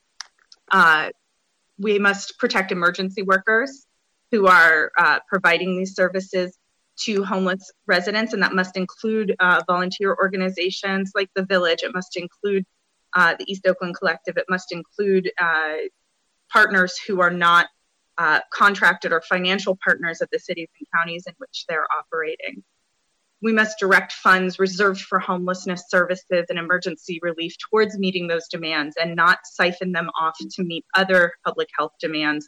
Speaker 9: Uh, we must protect emergency workers who are uh, providing these services to homeless residents, and that must include uh, volunteer organizations like The Village. It must include uh, the East Oakland Collective. It must include uh, partners who are not uh, contracted or financial partners of the cities and counties in which they're operating. We must direct funds reserved for homelessness services and emergency relief towards meeting those demands and not siphon them off to meet other public health demands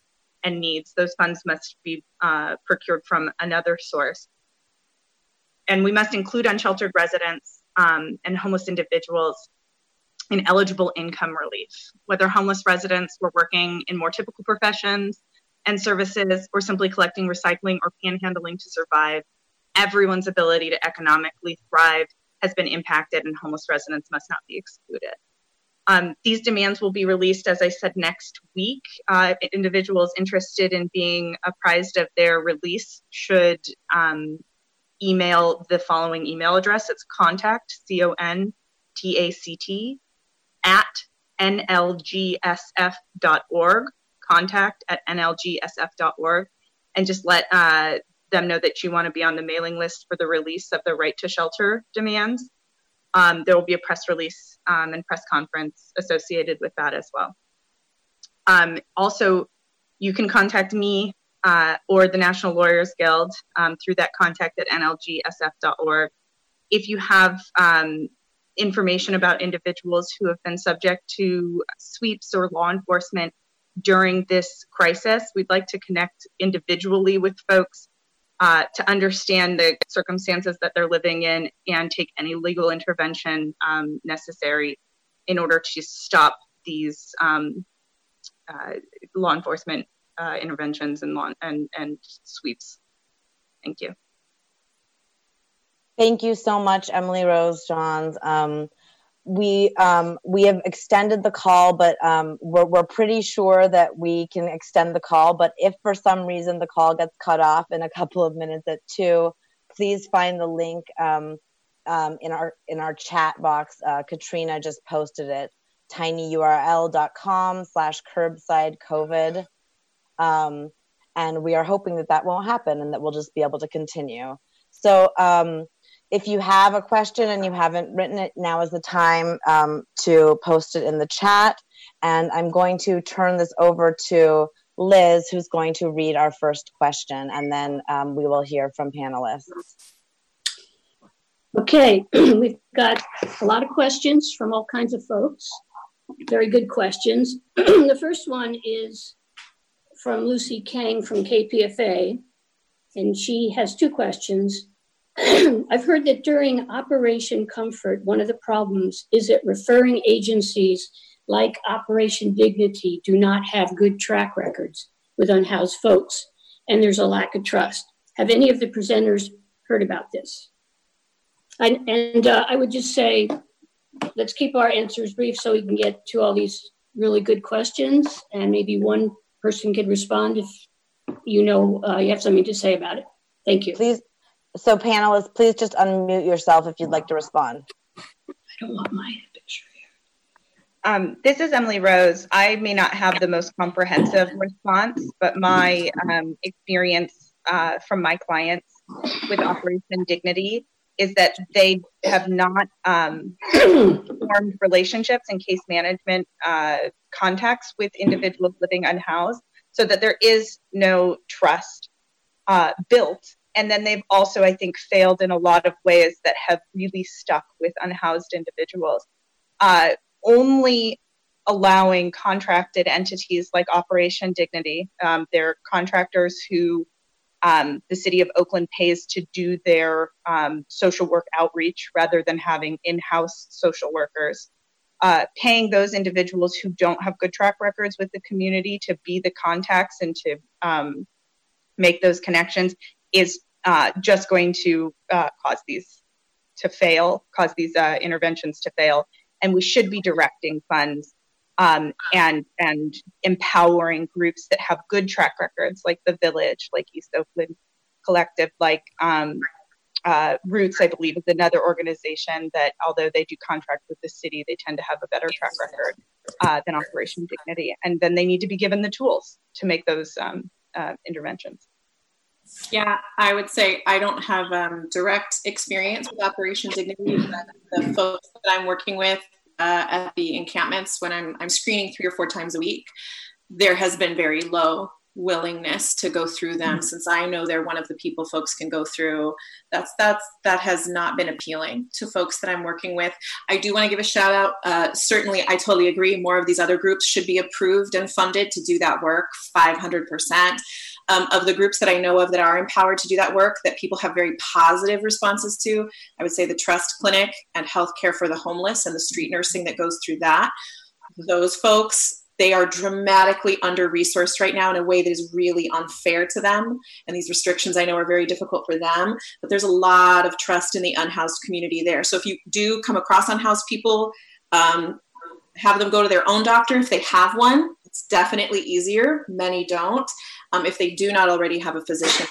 Speaker 9: and needs. Those funds must be uh, procured from another source. And we must include unsheltered residents um, and homeless individuals in eligible income relief, whether homeless residents were working in more typical professions and services or simply collecting, recycling, or panhandling to survive. Everyone's ability to economically thrive has been impacted, and homeless residents must not be excluded. Um, these demands will be released, as I said, next week. Uh, individuals interested in being apprised of their release should um, email the following email address. It's contact, C O N T A C T, at N L G S F dot org, contact at N L G S F dot org, and just let uh, them know that you want to be on the mailing list for the release of the right to shelter demands. Um, there will be a press release um, and press conference associated with that as well. Um, also, you can contact me uh, or the National Lawyers Guild um, through that contact at N L G S F dot org. If you have um, information about individuals who have been subject to sweeps or law enforcement during this crisis, we'd like to connect individually with folks uh, to understand the circumstances that they're living in and take any legal intervention um, necessary in order to stop these um, uh, law enforcement uh, interventions and, law and, and sweeps. Thank you.
Speaker 2: Thank you so much, Emily Rose Johns. Um, we um, we have extended the call, but um, we're, we're pretty sure that we can extend the call. But if for some reason the call gets cut off in a couple of minutes at two, please find the link um, um, in our in our chat box. Uh, Katrina just posted it, tinyurl.com slash curbside COVID. Um, and we are hoping that that won't happen and that we'll just be able to continue. So um, if you have a question and you haven't written it, now is the time um, to post it in the chat. And I'm going to turn this over to Liz, who's going to read our first question, and then um, we will hear from panelists.
Speaker 10: Okay, we've got a lot of questions from all kinds of folks. Very good questions. The first one is from Lucy Kang from K P F A, and she has two questions. I've heard that during Operation Comfort, one of the problems is that referring agencies like Operation Dignity do not have good track records with unhoused folks, and there's a lack of trust. Have any of the presenters heard about this? I, and uh, I would just say, let's keep our answers brief so we can get to all these really good questions, and maybe one person can respond if you know uh, you have something to say about it. Thank you.
Speaker 2: Please. So panelists, please just unmute yourself if you'd like to respond.
Speaker 10: I don't want my picture
Speaker 9: here. Um, this is Emily Rose. I may not have the most comprehensive response, but my um, experience uh, from my clients with Operation Dignity is that they have not um, formed relationships and case management uh, contacts with individuals living unhoused, so that there is no trust uh, built. And then they've also, I think, failed in a lot of ways that have really stuck with unhoused individuals. Uh, only allowing contracted entities like Operation Dignity, um, they're contractors who um, the city of Oakland pays to do their um, social work outreach rather than having in-house social workers. Uh, paying those individuals who don't have good track records with the community to be the contacts and to um, make those connections is uh, just going to uh, cause these to fail, cause these uh, interventions to fail. And we should be directing funds um, and and empowering groups that have good track records, like the Village, like East Oakland Collective, like um, uh, Roots, I believe, is another organization that, although they do contract with the city, they tend to have a better track record uh, than Operation Dignity. And then they need to be given the tools to make those um, uh, interventions.
Speaker 7: Yeah, I would say I don't have um, direct experience with Operation Dignity, but the folks that I'm working with uh, at the encampments when I'm, I'm screening three or four times a week, there has been very low willingness to go through them, since I know they're one of the people folks can go through. That's that's that has not been appealing to folks that I'm working with. I do want to give a shout out. Uh, certainly, I totally agree. More of these other groups should be approved and funded to do that work, five hundred percent. Um, of the groups that I know of that are empowered to do that work, that people have very positive responses to, I would say the Trust Clinic and Healthcare for the Homeless and the street nursing that goes through that. Those folks, they are dramatically under-resourced right now in a way that is really unfair to them. And these restrictions I know are very difficult for them, but there's a lot of trust in the unhoused community there. So if you do come across unhoused people, um, have them go to their own doctor if they have one. It's definitely easier. Many don't. Um, if they do not already have a physician.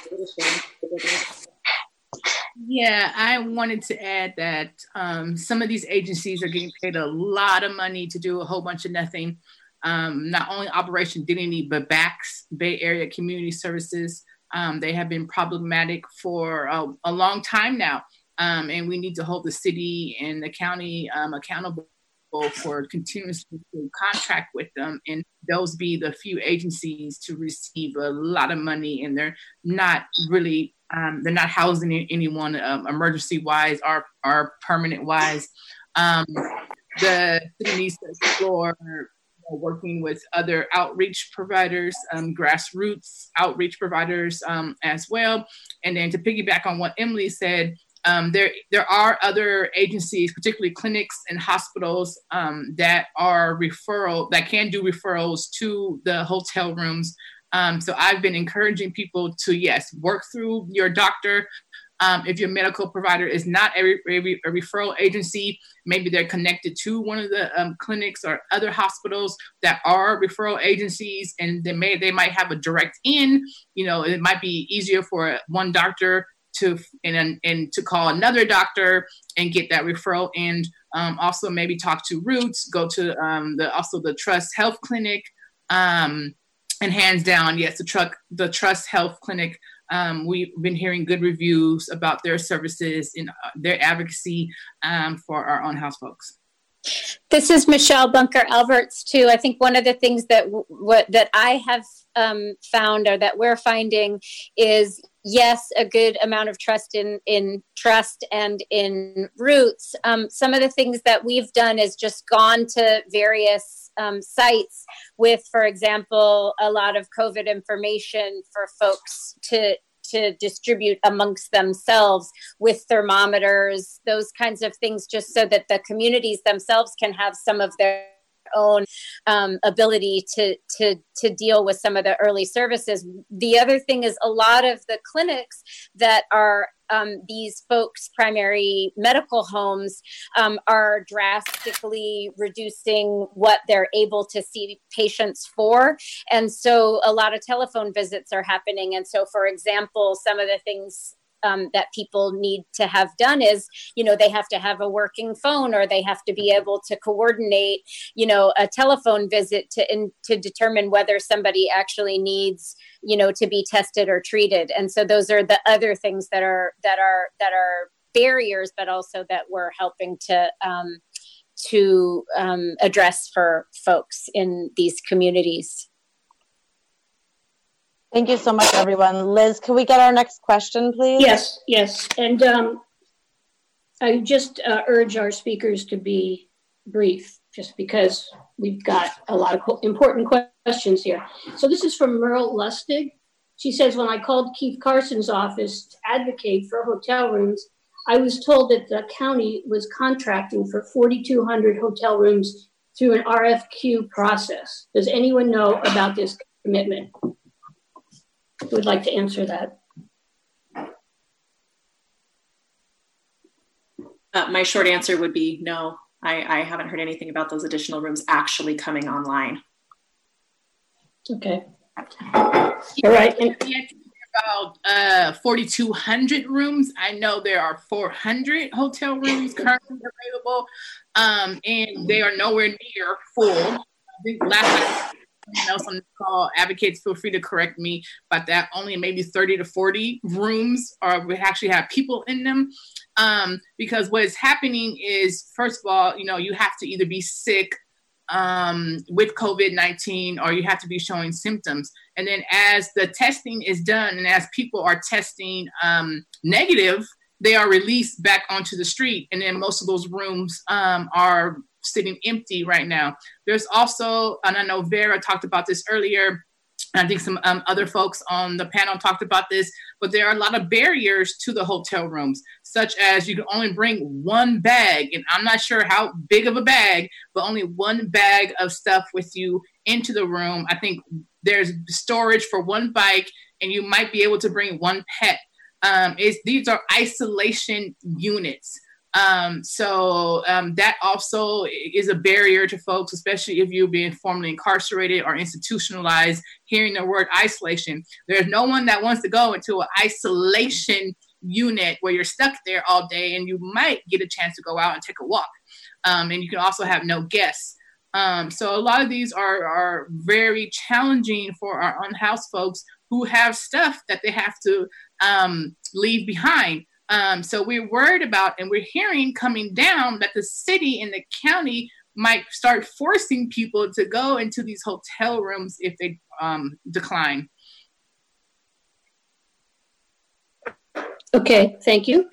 Speaker 5: Yeah, I wanted to add that um, some of these agencies are getting paid a lot of money to do a whole bunch of nothing. Um, not only Operation Dignity, but B A C S, Bay Area Community Services. Um, they have been problematic for a, a long time now. Um, and we need to hold the city and the county um, accountable for continuously contract with them. And those be the few agencies to receive a lot of money, and they're not really, um, they're not housing anyone um, emergency wise or, or permanent wise. Um, the city needs to explore working with other outreach providers, um, grassroots outreach providers um, as well. And then to piggyback on what Emily said, um, there there are other agencies, particularly clinics and hospitals um, that are referral, that can do referrals to the hotel rooms. Um, so I've been encouraging people to, yes, work through your doctor. Um, if your medical provider is not a, a, a referral agency, maybe they're connected to one of the um, clinics or other hospitals that are referral agencies, and they may they might have a direct in. You know, it might be easier for one doctor to and and to call another doctor and get that referral. And um, also maybe talk to Roots, go to um, the also the Trust Health Clinic, um, and hands down, yes, the truck the Trust Health Clinic. Um, we've been hearing good reviews about their services and their advocacy um, for our unhoused folks.
Speaker 8: This is Michelle Bunker Alberts too. I think one of the things that w- what that I have um, found, or that we're finding, is yes, a good amount of trust in in Trust and in Roots. Um, some of the things that we've done is just gone to various um, sites with, for example, a lot of COVID information for folks to to distribute amongst themselves, with thermometers, those kinds of things, just so that the communities themselves can have some of their own um, ability to, to, to deal with some of the early services. The other thing is a lot of the clinics that are um, these folks' primary medical homes um, are drastically reducing what they're able to see patients for. And so a lot of telephone visits are happening. And so, for example, some of the things Um, that people need to have done is, you know, they have to have a working phone, or they have to be able to coordinate, you know, a telephone visit to in, to determine whether somebody actually needs, you know, to be tested or treated. And so those are the other things that are that are that are barriers, but also that we're helping to um, to um, address for folks in these communities.
Speaker 2: Thank you so much, everyone. Liz, can we get our next question, please?
Speaker 10: Yes, yes. And um, I just uh, urge our speakers to be brief, just because we've got a lot of important questions here. So this is from Merle Lustig. She says, when I called Keith Carson's office to advocate for hotel rooms, I was told that the county was contracting for forty-two hundred hotel rooms through an R F Q process. Does anyone know about this commitment? Who would like to answer that?
Speaker 7: Uh, my short answer would be no. I, I haven't heard anything about those additional rooms actually coming online.
Speaker 10: Okay. All right. And
Speaker 5: about uh, forty-two hundred rooms. I know there are four hundred hotel rooms currently available, um, and they are nowhere near full. I think last time, someone else on the call, advocates, feel free to correct me about that. Only maybe thirty to forty rooms are we actually have people in them. Um, because what is happening is, first of all, you know, you have to either be sick um, with COVID nineteen, or you have to be showing symptoms. And then as the testing is done and as people are testing um, negative, they are released back onto the street. And then most of those rooms um, are sitting empty right now. There's also, and I know Vera talked about this earlier, I think some um, other folks on the panel talked about this, but there are a lot of barriers to the hotel rooms, such as you can only bring one bag, and I'm not sure how big of a bag, but only one bag of stuff with you into the room. I think there's storage for one bike, and you might be able to bring one pet. Um, is these are isolation units. Um, so um, that also is a barrier to folks, especially if you're being formerly incarcerated or institutionalized, hearing the word isolation. There's no one that wants to go into an isolation unit where you're stuck there all day, and you might get a chance to go out and take a walk. Um, and you can also have no guests. Um, so a lot of these are, are very challenging for our unhoused folks who have stuff that they have to um, leave behind. Um, so we're worried about, and we're hearing coming down that the city and the county might start forcing people to go into these hotel rooms if they um, decline.
Speaker 10: Okay, thank you.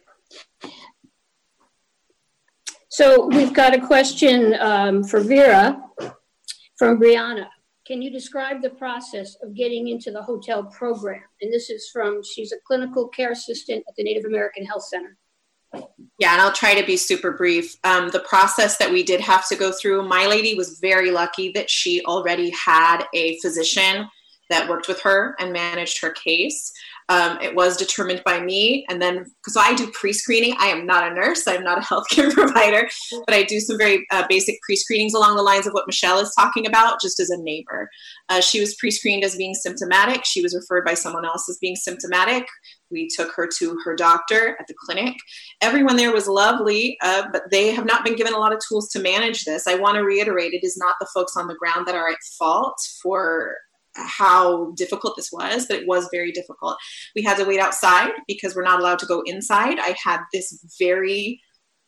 Speaker 10: So we've got a question um, for Vera from Brianna. Can you describe the process of getting into the hotel program? And this is from, she's a clinical care assistant at the Native American Health Center.
Speaker 7: Yeah, and I'll try to be super brief. Um, the process that we did have to go through, my lady was very lucky that she already had a physician that worked with her and managed her case. Um, it was determined by me. And then, because I do pre-screening, I am not a nurse, I'm not a healthcare provider, but I do some very uh, basic pre-screenings along the lines of what Michelle is talking about, just as a neighbor. Uh, she was pre-screened as being symptomatic. She was referred by someone else as being symptomatic. We took her to her doctor at the clinic. Everyone there was lovely, uh, but they have not been given a lot of tools to manage this. I want to reiterate, it is not the folks on the ground that are at fault for how difficult this was, but it was very difficult. We had to wait outside because we're not allowed to go inside. I had this very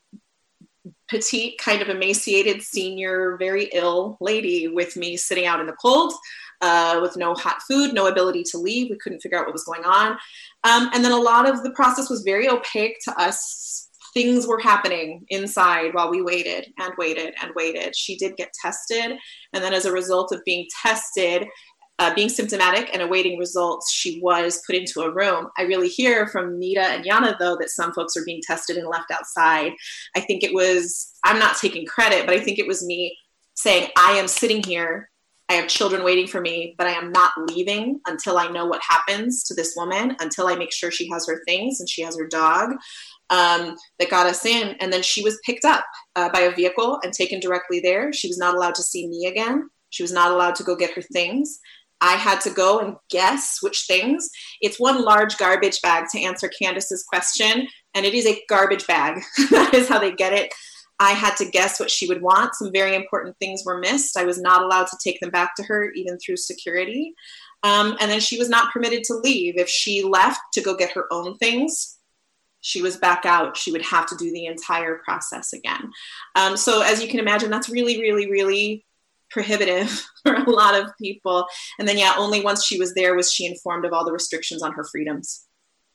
Speaker 7: petite, kind of emaciated senior, very ill lady with me sitting out in the cold uh, with no hot food, no ability to leave. We couldn't figure out what was going on. Um, and then a lot of the process was very opaque to us. Things were happening inside while we waited and waited and waited. She did get tested. And then as a result of being tested, Uh, being symptomatic and awaiting results, she was put into a room. I really hear from Nita and Yana, though, that some folks are being tested and left outside. I think it was, I'm not taking credit, but I think it was me saying, I am sitting here, I have children waiting for me, but I am not leaving until I know what happens to this woman, until I make sure she has her things and she has her dog. Um, that got us in. And then she was picked up uh, by a vehicle and taken directly there. She was not allowed to see me again. She was not allowed to go get her things. I had to go and guess which things. It's one large garbage bag, to answer Candace's question, and it is a garbage bag. That is how they get it. I had to guess what she would want. Some very important things were missed. I was not allowed to take them back to her, even through security. Um, and then she was not permitted to leave. If she left to go get her own things, she was back out. She would have to do the entire process again. Um, so as you can imagine, that's really, really, really prohibitive for a lot of people. And then, yeah, only once she was there was she informed of all the restrictions on her freedoms.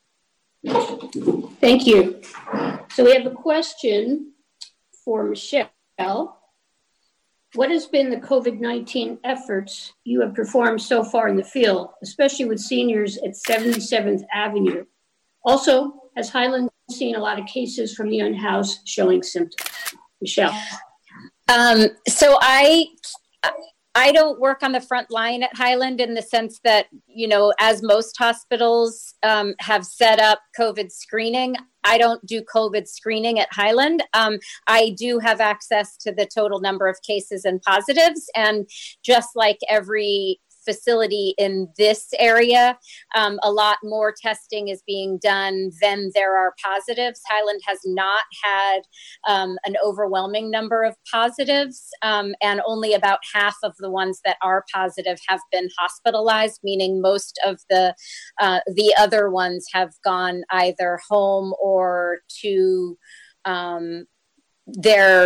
Speaker 10: Thank you. So we have a question for Michelle. What has been the COVID nineteen efforts you have performed so far in the field, especially with seniors at seventy-seventh Avenue? Also, has Highland seen a lot of cases from the unhoused showing symptoms? Michelle.
Speaker 8: Um, so I, I don't work on the front line at Highland in the sense that, you know, as most hospitals um, have set up COVID screening, I don't do COVID screening at Highland. Um, I do have access to the total number of cases and positives. And just like every facility in this area, um, a lot more testing is being done than there are positives. Highland has not had um, an overwhelming number of positives, um, and only about half of the ones that are positive have been hospitalized, meaning most of the uh, the other ones have gone either home or to um, their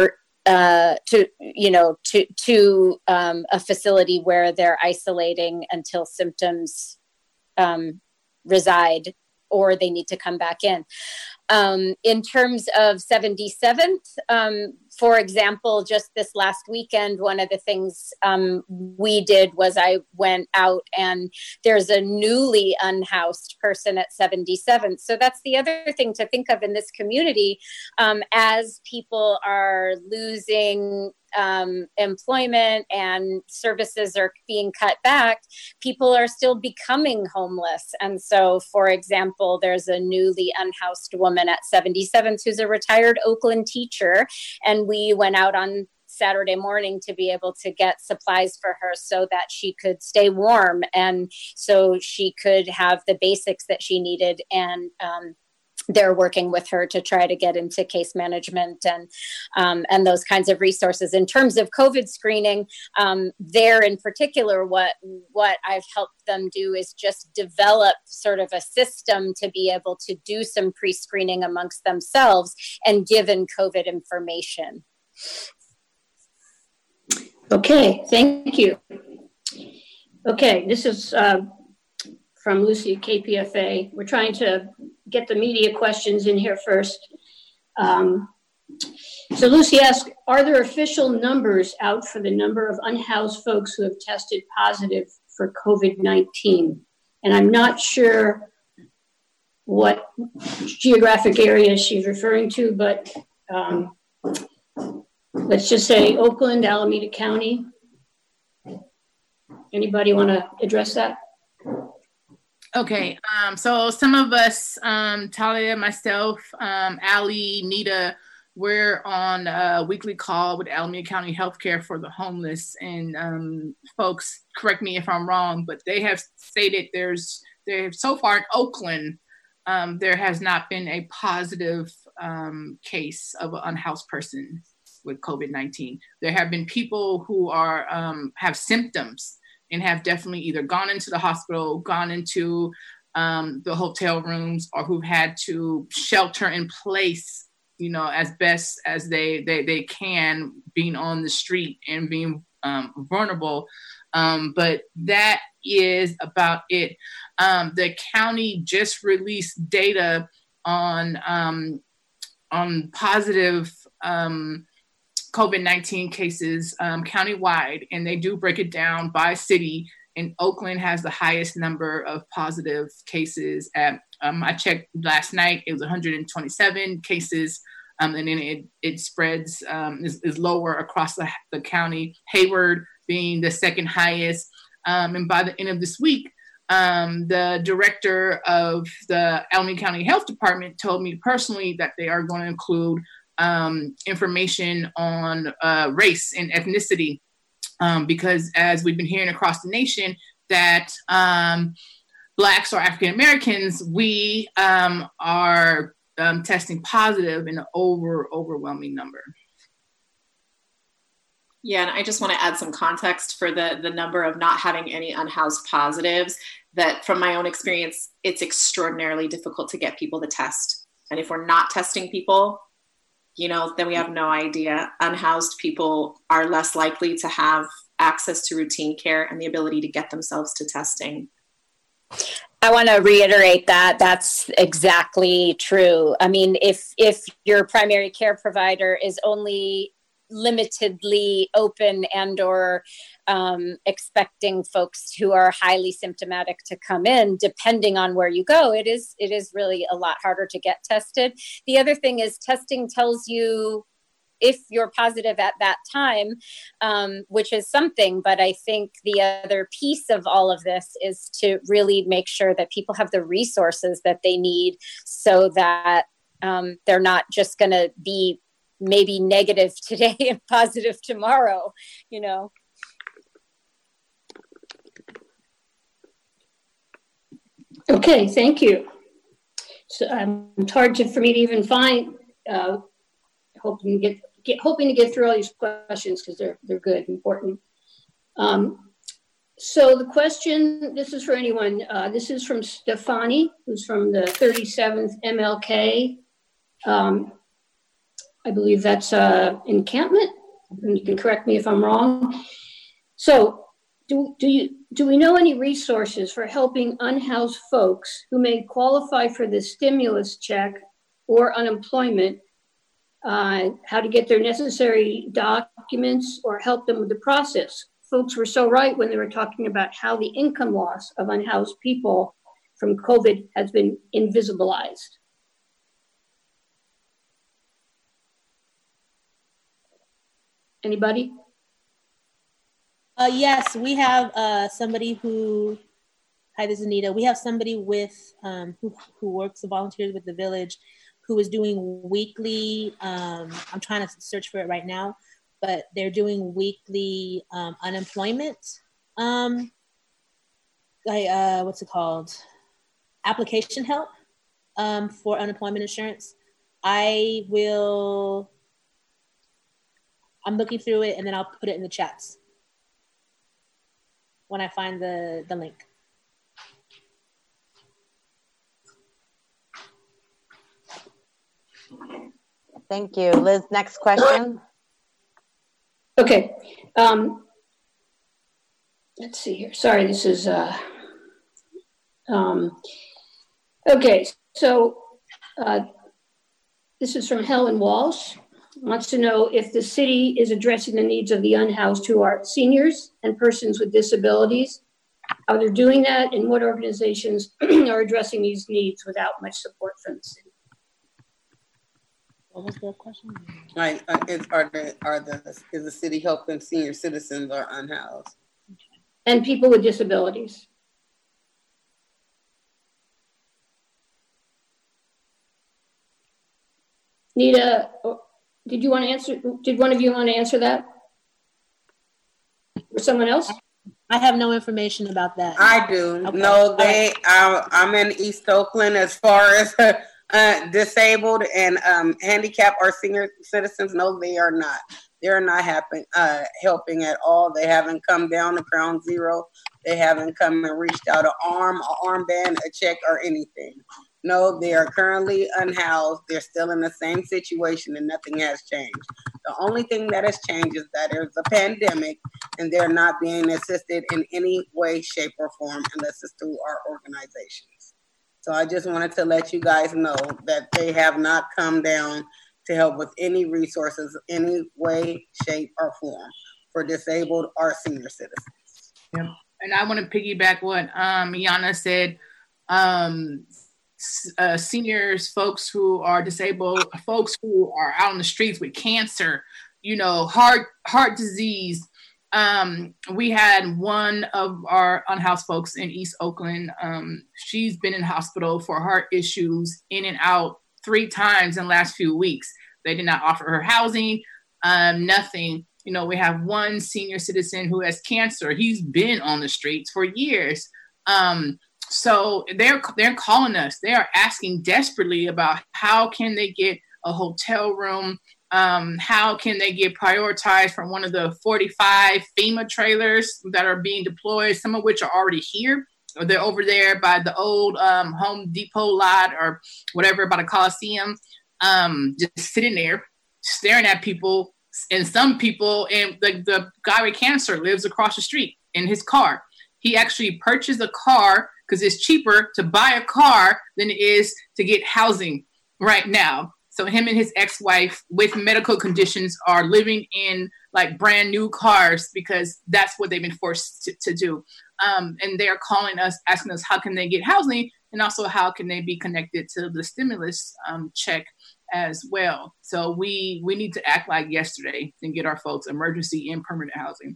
Speaker 8: uh, to, you know, to, to um, a facility where they're isolating until symptoms um, reside, or they need to come back in. Um, in terms of seventy-seventh, um, for example, just this last weekend, one of the things um, we did was I went out and there's a newly unhoused person at seventy-seventh. So that's the other thing to think of in this community. Um, as people are losing um, employment and services are being cut back, people are still becoming homeless. And so, for example, there's a newly unhoused woman at seventy-seventh who's a retired Oakland teacher. And we went out on Saturday morning to be able to get supplies for her so that she could stay warm and so she could have the basics that she needed. And um, they're working with her to try to get into case management and um, and those kinds of resources. In terms of COVID screening, um, there in particular, what what I've helped them do is just develop sort of a system to be able to do some pre-screening amongst themselves and given COVID information.
Speaker 10: Okay, thank you. Okay, this is uh, from Lucy at K P F A. We're trying to get the media questions in here first. Um, so Lucy asked, are there official numbers out for the number of unhoused folks who have tested positive for COVID nineteen? And I'm not sure what geographic area she's referring to, but um, let's just say Oakland, Alameda County. Anybody want to address that?
Speaker 5: Okay, um, so some of us, um, Talia, myself, um, Ali, Nita, we're on a weekly call with Alameda County Healthcare for the Homeless. And um, folks, correct me if I'm wrong, but they have stated there's, there so far in Oakland, um, there has not been a positive um, case of an unhoused person with COVID nineteen. There have been people who are um, have symptoms and have definitely either gone into the hospital, gone into um, the hotel rooms, or who've had to shelter in place, you know, as best as they they, they can, being on the street and being um, vulnerable. Um, but that is about it. Um, the county just released data on um, on positive um, COVID nineteen cases um, countywide, and they do break it down by city. And Oakland has the highest number of positive cases. At um, I checked last night, it was one hundred twenty-seven cases, um, and then it it spreads um, is, is lower across the, the county. Hayward being the second highest, um, and by the end of this week, um, the director of the Alameda County Health Department told me personally that they are going to include Um, information on uh, race and ethnicity, um, because as we've been hearing across the nation, that um, Blacks or African Americans, we um, are um, testing positive in an over overwhelming number.
Speaker 7: Yeah, and I just want to add some context for the the number of not having any unhoused positives. That from my own experience, it's extraordinarily difficult to get people to test, and if we're not testing people, you know, then we have no idea. Unhoused people are less likely to have access to routine care and the ability to get themselves to testing.
Speaker 8: I want to reiterate that that's exactly true. I mean, if if your primary care provider is only limitedly open and or um, expecting folks who are highly symptomatic to come in, depending on where you go, it is it is really a lot harder to get tested. The other thing is testing tells you if you're positive at that time, um, which is something, but I think the other piece of all of this is to really make sure that people have the resources that they need so that um, they're not just going to be maybe negative today and positive tomorrow, you know.
Speaker 10: Okay, thank you. So um, it's hard to, for me to even find, uh, hoping to get, get hoping to get through all these questions because they're they're good, important. Um, so the question, this is for anyone. Uh, this is from Stefani, who's from the thirty-seventh M L K. Um, I believe that's uh, encampment. And you can correct me if I'm wrong. So do, do, you, do we know any resources for helping unhoused folks who may qualify for the stimulus check or unemployment, uh, how to get their necessary documents or help them with the process? Folks were so right when they were talking about how the income loss of unhoused people from COVID has been invisibilized. Anybody?
Speaker 3: Uh, yes, we have uh, somebody who, hi, this is Anita. We have somebody with, um, who, who works and volunteers with the village who is doing weekly, um, I'm trying to search for it right now, but they're doing weekly um, unemployment, um, like, uh, what's it called? Application help um, for unemployment insurance. I will, I'm looking through it and then I'll put it in the chats when I find the, the link.
Speaker 2: Thank you. Liz, next question.
Speaker 10: Okay. Um, let's see here. Sorry, this is, uh, um, okay. So uh, this is from Helen Walsh. Wants to know if the city is addressing the needs of the unhoused who are seniors and persons with disabilities. How they're doing that and what organizations are addressing these needs without much support from the city.
Speaker 3: What was the question?
Speaker 4: Like, uh, is, are the are the is the city helping senior citizens or unhoused
Speaker 10: and people with disabilities? Nita, did you want to answer? Did one of you want to answer that, or someone else?
Speaker 3: I have no information about that.
Speaker 4: I do.
Speaker 3: Okay.
Speaker 4: No, they.
Speaker 3: Right.
Speaker 4: I, I'm in East Oakland as far as. Uh, disabled and um, handicapped or senior citizens, no, they are not. They are not happen, uh, helping at all. They haven't come down to Ground Zero. They haven't come and reached out an arm, an armband, a check, or anything. No, they are currently unhoused. They're still in the same situation and nothing has changed. The only thing that has changed is that there's a pandemic and they're not being assisted in any way, shape, or form unless it's through our organizations. So I just wanted to let you guys know that they have not come down to help with any resources, any way, shape, or form for disabled or senior citizens.
Speaker 5: Yep. And I want to piggyback what um, Yana said. Um, uh, seniors, folks who are disabled, folks who are out on the streets with cancer, you know, heart heart disease. Um, we had one of our unhoused folks in East Oakland. Um, she's been in hospital for heart issues, in and out three times in the last few weeks. They did not offer her housing, um, nothing. You know, we have one senior citizen who has cancer. He's been on the streets for years. Um, so they're they're calling us. They are asking desperately about how can they get a hotel room. Um, how can they get prioritized from one of the forty-five FEMA trailers that are being deployed, some of which are already here. Or they're over there by the old um, Home Depot lot or whatever, by the Coliseum, um, just sitting there staring at people. And some people, and the, the guy with cancer lives across the street in his car. He actually purchased a car because it's cheaper to buy a car than it is to get housing right now. So him and his ex-wife with medical conditions are living in like brand new cars because that's what they've been forced to, to do. Um, and they're calling us, asking us how can they get housing and also how can they be connected to the stimulus um, check as well. So we we need to act like yesterday and get our folks emergency and permanent housing.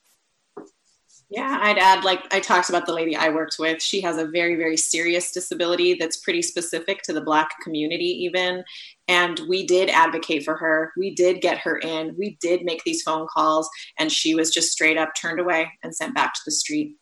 Speaker 7: Yeah, I'd add, like I talked about the lady I worked with, she has a very, very serious disability that's pretty specific to the Black community even. And we did advocate for her. We did get her in. We did make these phone calls and she was just straight up turned away and sent back to the street.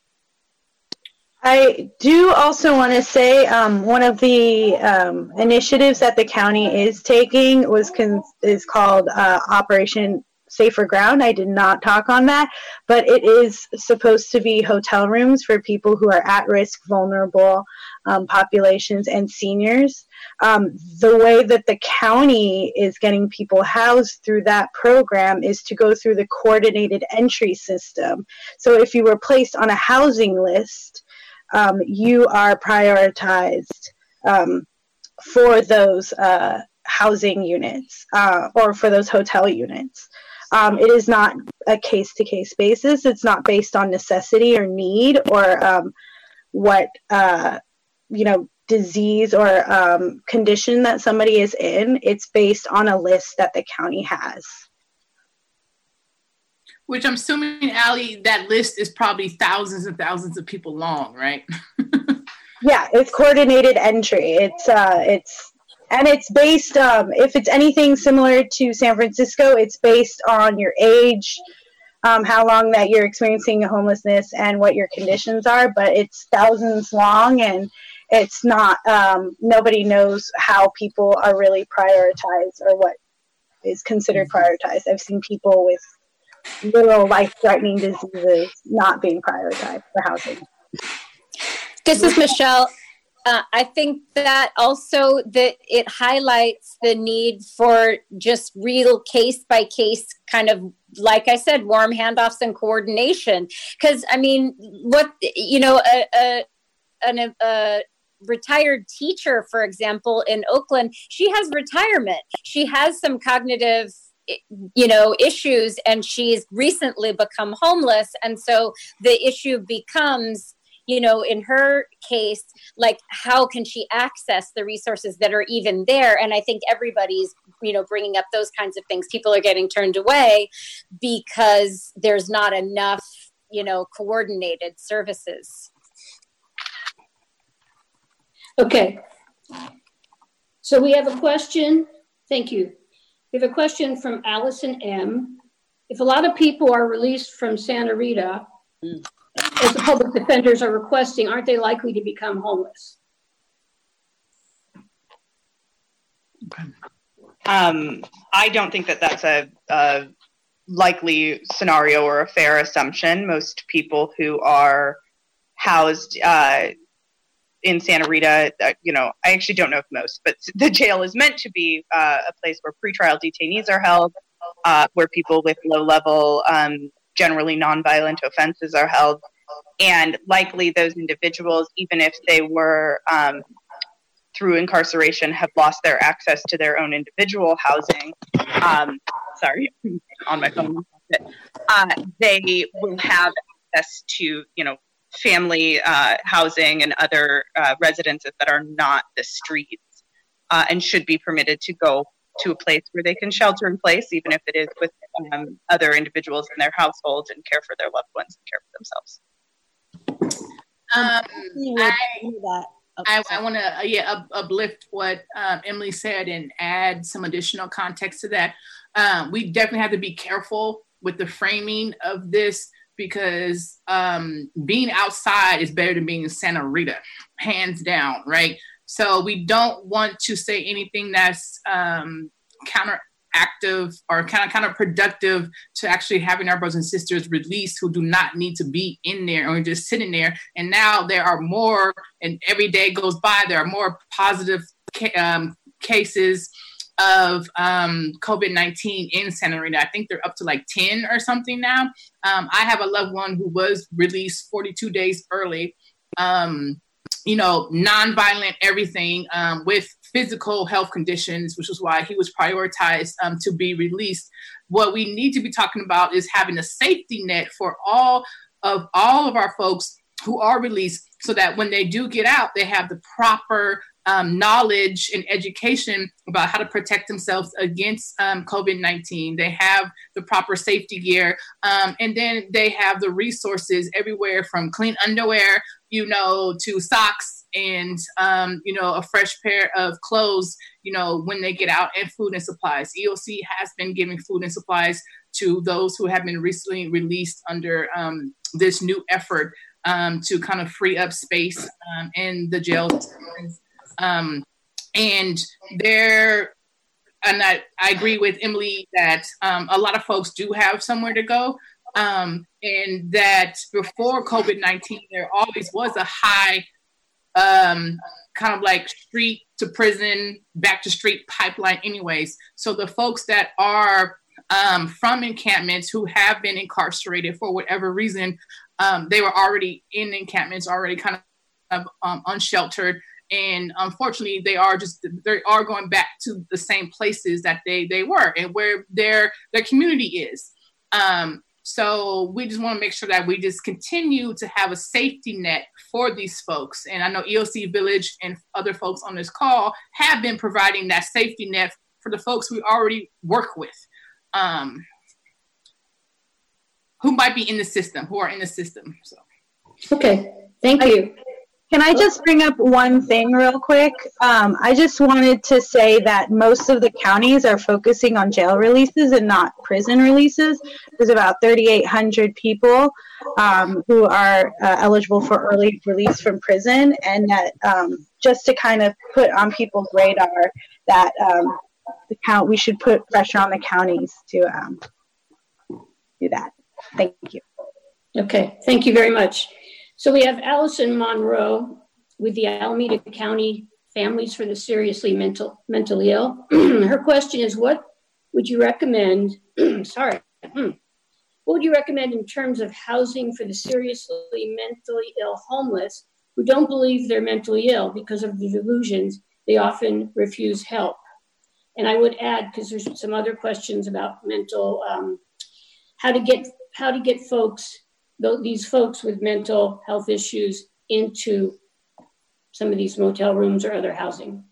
Speaker 6: I do also want to say um, one of the um, initiatives that the county is taking was con- is called uh, Operation safer ground. I did not talk on that, but it is supposed to be hotel rooms for people who are at risk, vulnerable um, populations and seniors. Um, the way that the county is getting people housed through that program is to go through the coordinated entry system. So if you were placed on a housing list, um, you are prioritized um, for those uh, housing units uh, or for those hotel units. Um, it is not a case-to-case basis. It's not based on necessity or need or um, what, uh, you know, disease or um, condition that somebody is in. It's based on a list that the county has.
Speaker 5: Which I'm assuming, Allie, that list is probably thousands and thousands of people long, right?
Speaker 6: Yeah, it's coordinated entry. It's uh, it's and it's based. Um, if it's anything similar to San Francisco, it's based on your age, um, how long that you're experiencing homelessness, and what your conditions are. But it's thousands long, and it's not. Um, nobody knows how people are really prioritized or what is considered prioritized. I've seen people with little life-threatening diseases not being prioritized for housing.
Speaker 8: This is Michelle. Uh, I think that also that it highlights the need for just real case by case kind of, like I said, warm handoffs and coordination. Because I mean, what you know, a, a, an, a retired teacher, for example, in Oakland, she has retirement. She has some cognitive, you know, issues, and she's recently become homeless, and so the issue becomes, you know, in her case, like, how can she access the resources that are even there? And I think everybody's, you know, bringing up those kinds of things. People are getting turned away because there's not enough, you know, coordinated services.
Speaker 10: Okay. So we have a question. Thank you. We have a question from Allison M. If a lot of people are released from Santa Rita, mm. as the public defenders are requesting, aren't they likely to become homeless?
Speaker 11: Um, I don't think that that's a, a likely scenario or a fair assumption. Most people who are housed uh, in Santa Rita, uh, you know, I actually don't know if most, but the jail is meant to be uh, a place where pretrial detainees are held, uh, where people with low-level, um, generally nonviolent offenses are held. And likely those individuals, even if they were um, through incarceration, have lost their access to their own individual housing. Um, sorry, on my phone. Uh, they will have access to, you know, family uh, housing and other uh, residences that are not the streets, uh, and should be permitted to go to a place where they can shelter in place, even if it is with um, other individuals in their households, and care for their loved ones and care for themselves.
Speaker 5: Um, I, I, I want to uh, yeah up, uplift what um, Emily said and add some additional context to that. Um, we definitely have to be careful with the framing of this, because um, being outside is better than being in Santa Rita, hands down, right? So we don't want to say anything that's um, counteractive or kind of counterproductive to actually having our brothers and sisters released who do not need to be in there or just sitting there. And now there are more, and every day goes by, there are more positive ca- um, cases of um, COVID nineteen in Santa Rita. I think they're up to like ten or something now. Um, I have a loved one who was released forty-two days early, um, you know, nonviolent, everything, um, with physical health conditions, which is why he was prioritized um, to be released. What we need to be talking about is having a safety net for all of all of our folks who are released, so that when they do get out, they have the proper Um, knowledge and education about how to protect themselves against um, COVID nineteen. They have the proper safety gear, um, and then they have the resources everywhere from clean underwear, you know, to socks and, um, you know, a fresh pair of clothes, you know, when they get out, and food and supplies. E O C has been giving food and supplies to those who have been recently released under um, this new effort um, to kind of free up space um, in the jails. Um, and there and I, I agree with Emily that um, a lot of folks do have somewhere to go. Um, and that before COVID nineteen, there always was a high um, kind of like street to prison, back to street pipeline anyways. So the folks that are um, from encampments who have been incarcerated for whatever reason, um, they were already in encampments, already kind of um, unsheltered. And unfortunately, they are just, they are going back to the same places that they, they were and where their, their community is. Um, So we just want to make sure that we just continue to have a safety net for these folks. And I know E O C Village and other folks on this call have been providing that safety net for the folks we already work with, um, who might be in the system, who are in the system. So,
Speaker 10: okay, thank you.
Speaker 6: Can I just bring up one thing real quick? Um, I just wanted to say that most of the counties are focusing on jail releases and not prison releases. There's about thirty-eight hundred people um, who are uh, eligible for early release from prison, and that um, just to kind of put on people's radar that um, the count we should put pressure on the counties to um, do that. Thank you.
Speaker 10: Okay, thank you very much. So we have Allison Monroe with the Alameda County Families for the Seriously Mental, Mentally Ill. Her question is, what would you recommend, sorry, what would you recommend in terms of housing for the seriously mentally ill homeless who don't believe they're mentally ill because of the delusions they often refuse help? And I would add, because there's some other questions about mental, um, how to get how to get folks, these folks with mental health issues into some of these motel rooms or other housing.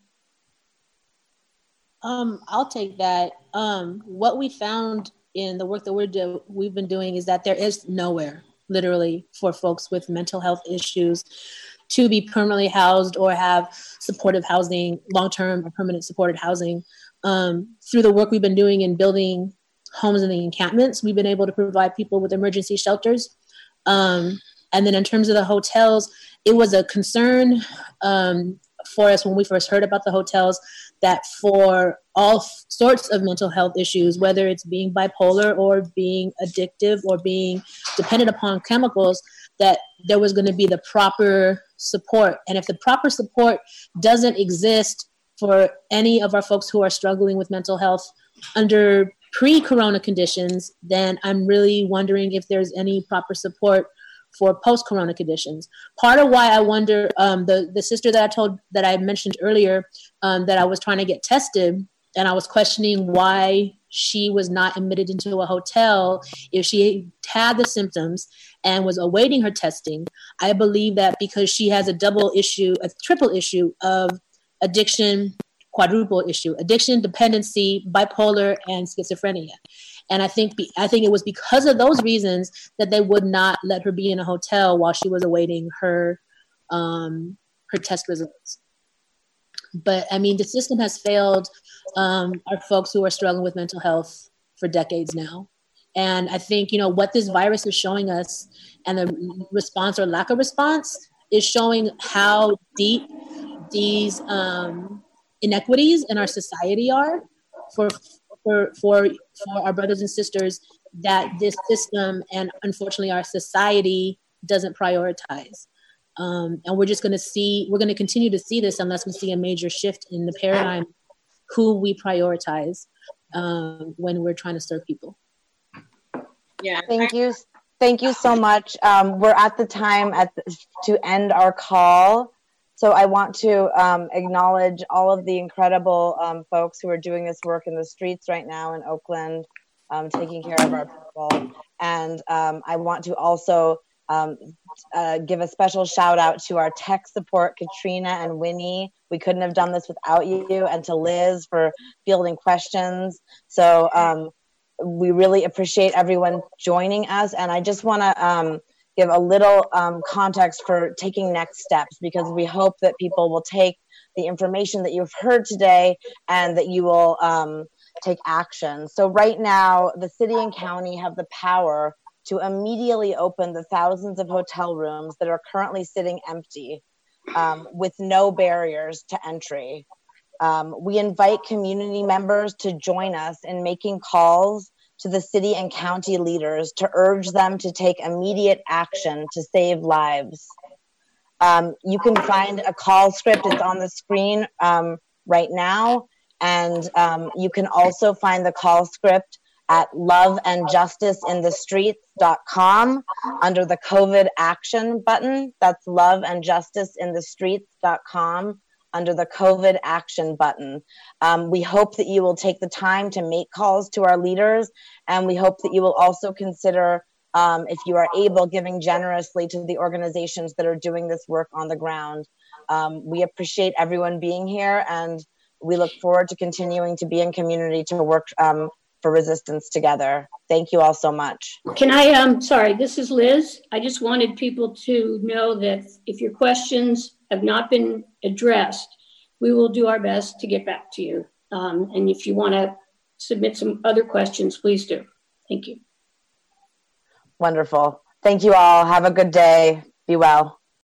Speaker 3: Um, I'll take that. Um, what we found in the work that we're do- we've been doing is that there is nowhere, literally, for folks with mental health issues to be permanently housed or have supportive housing, long-term or permanent supported housing. Um, through the work we've been doing in building homes in the encampments, we've been able to provide people with emergency shelters. Um, and then in terms of the hotels, it was a concern um, for us when we first heard about the hotels that for all f- sorts of mental health issues, whether it's being bipolar or being addictive or being dependent upon chemicals, that there was going to be the proper support. And if the proper support doesn't exist for any of our folks who are struggling with mental health under pre-corona conditions, then I'm really wondering if there's any proper support for post-corona conditions. Part of why I wonder, um, the, the sister that I told, that I mentioned earlier, um, that I was trying to get tested, and I was questioning why she was not admitted into a hotel if she had the symptoms and was awaiting her testing. I believe that because she has a double issue, a triple issue of addiction, quadruple issue, addiction, dependency, bipolar, and schizophrenia. And I think be, I think it was because of those reasons that they would not let her be in a hotel while she was awaiting her um, her test results. But I mean, the system has failed um, our folks who are struggling with mental health for decades now. And I think, you know, what this virus is showing us and the response or lack of response is showing how deep these um, inequities in our society are for, for, for, for our brothers and sisters that this system and unfortunately our society doesn't prioritize. Um, and we're just going to see, we're going to continue to see this unless we see a major shift in the paradigm, who we prioritize um, when we're trying to serve people.
Speaker 7: Yeah.
Speaker 2: Thank you. Thank you so much. Um, we're at the time at the, to end our call. So I want to um, acknowledge all of the incredible um, folks who are doing this work in the streets right now in Oakland, um, taking care of our people. And um, I want to also um, uh, give a special shout out to our tech support, Katrina and Winnie. We couldn't have done this without you, and to Liz for fielding questions. So um, we really appreciate everyone joining us. And I just want to um, give a little um, context for taking next steps, because we hope that people will take the information that you've heard today and that you will um, take action. So right now, the city and county have the power to immediately open the thousands of hotel rooms that are currently sitting empty um, with no barriers to entry. Um, we invite community members to join us in making calls to the city and county leaders to urge them to take immediate action to save lives. Um, you can find a call script. It's on the screen um, right now. And um, you can also find the call script at love and justice in the streets dot com under the COVID action button. That's love and justice in the streets dot com under the COVID action button. Um, we hope that you will take the time to make calls to our leaders, and we hope that you will also consider, um, if you are able, giving generously to the organizations that are doing this work on the ground. Um, we appreciate everyone being here, and we look forward to continuing to be in community to work um, for resistance together. Thank you all so much.
Speaker 10: Can I, um, sorry, this is Liz. I just wanted people to know that if your questions have not been addressed, we will do our best to get back to you. Um, and if you want to submit some other questions, please do. Thank you.
Speaker 2: Wonderful. Thank you all. Have a good day. Be well.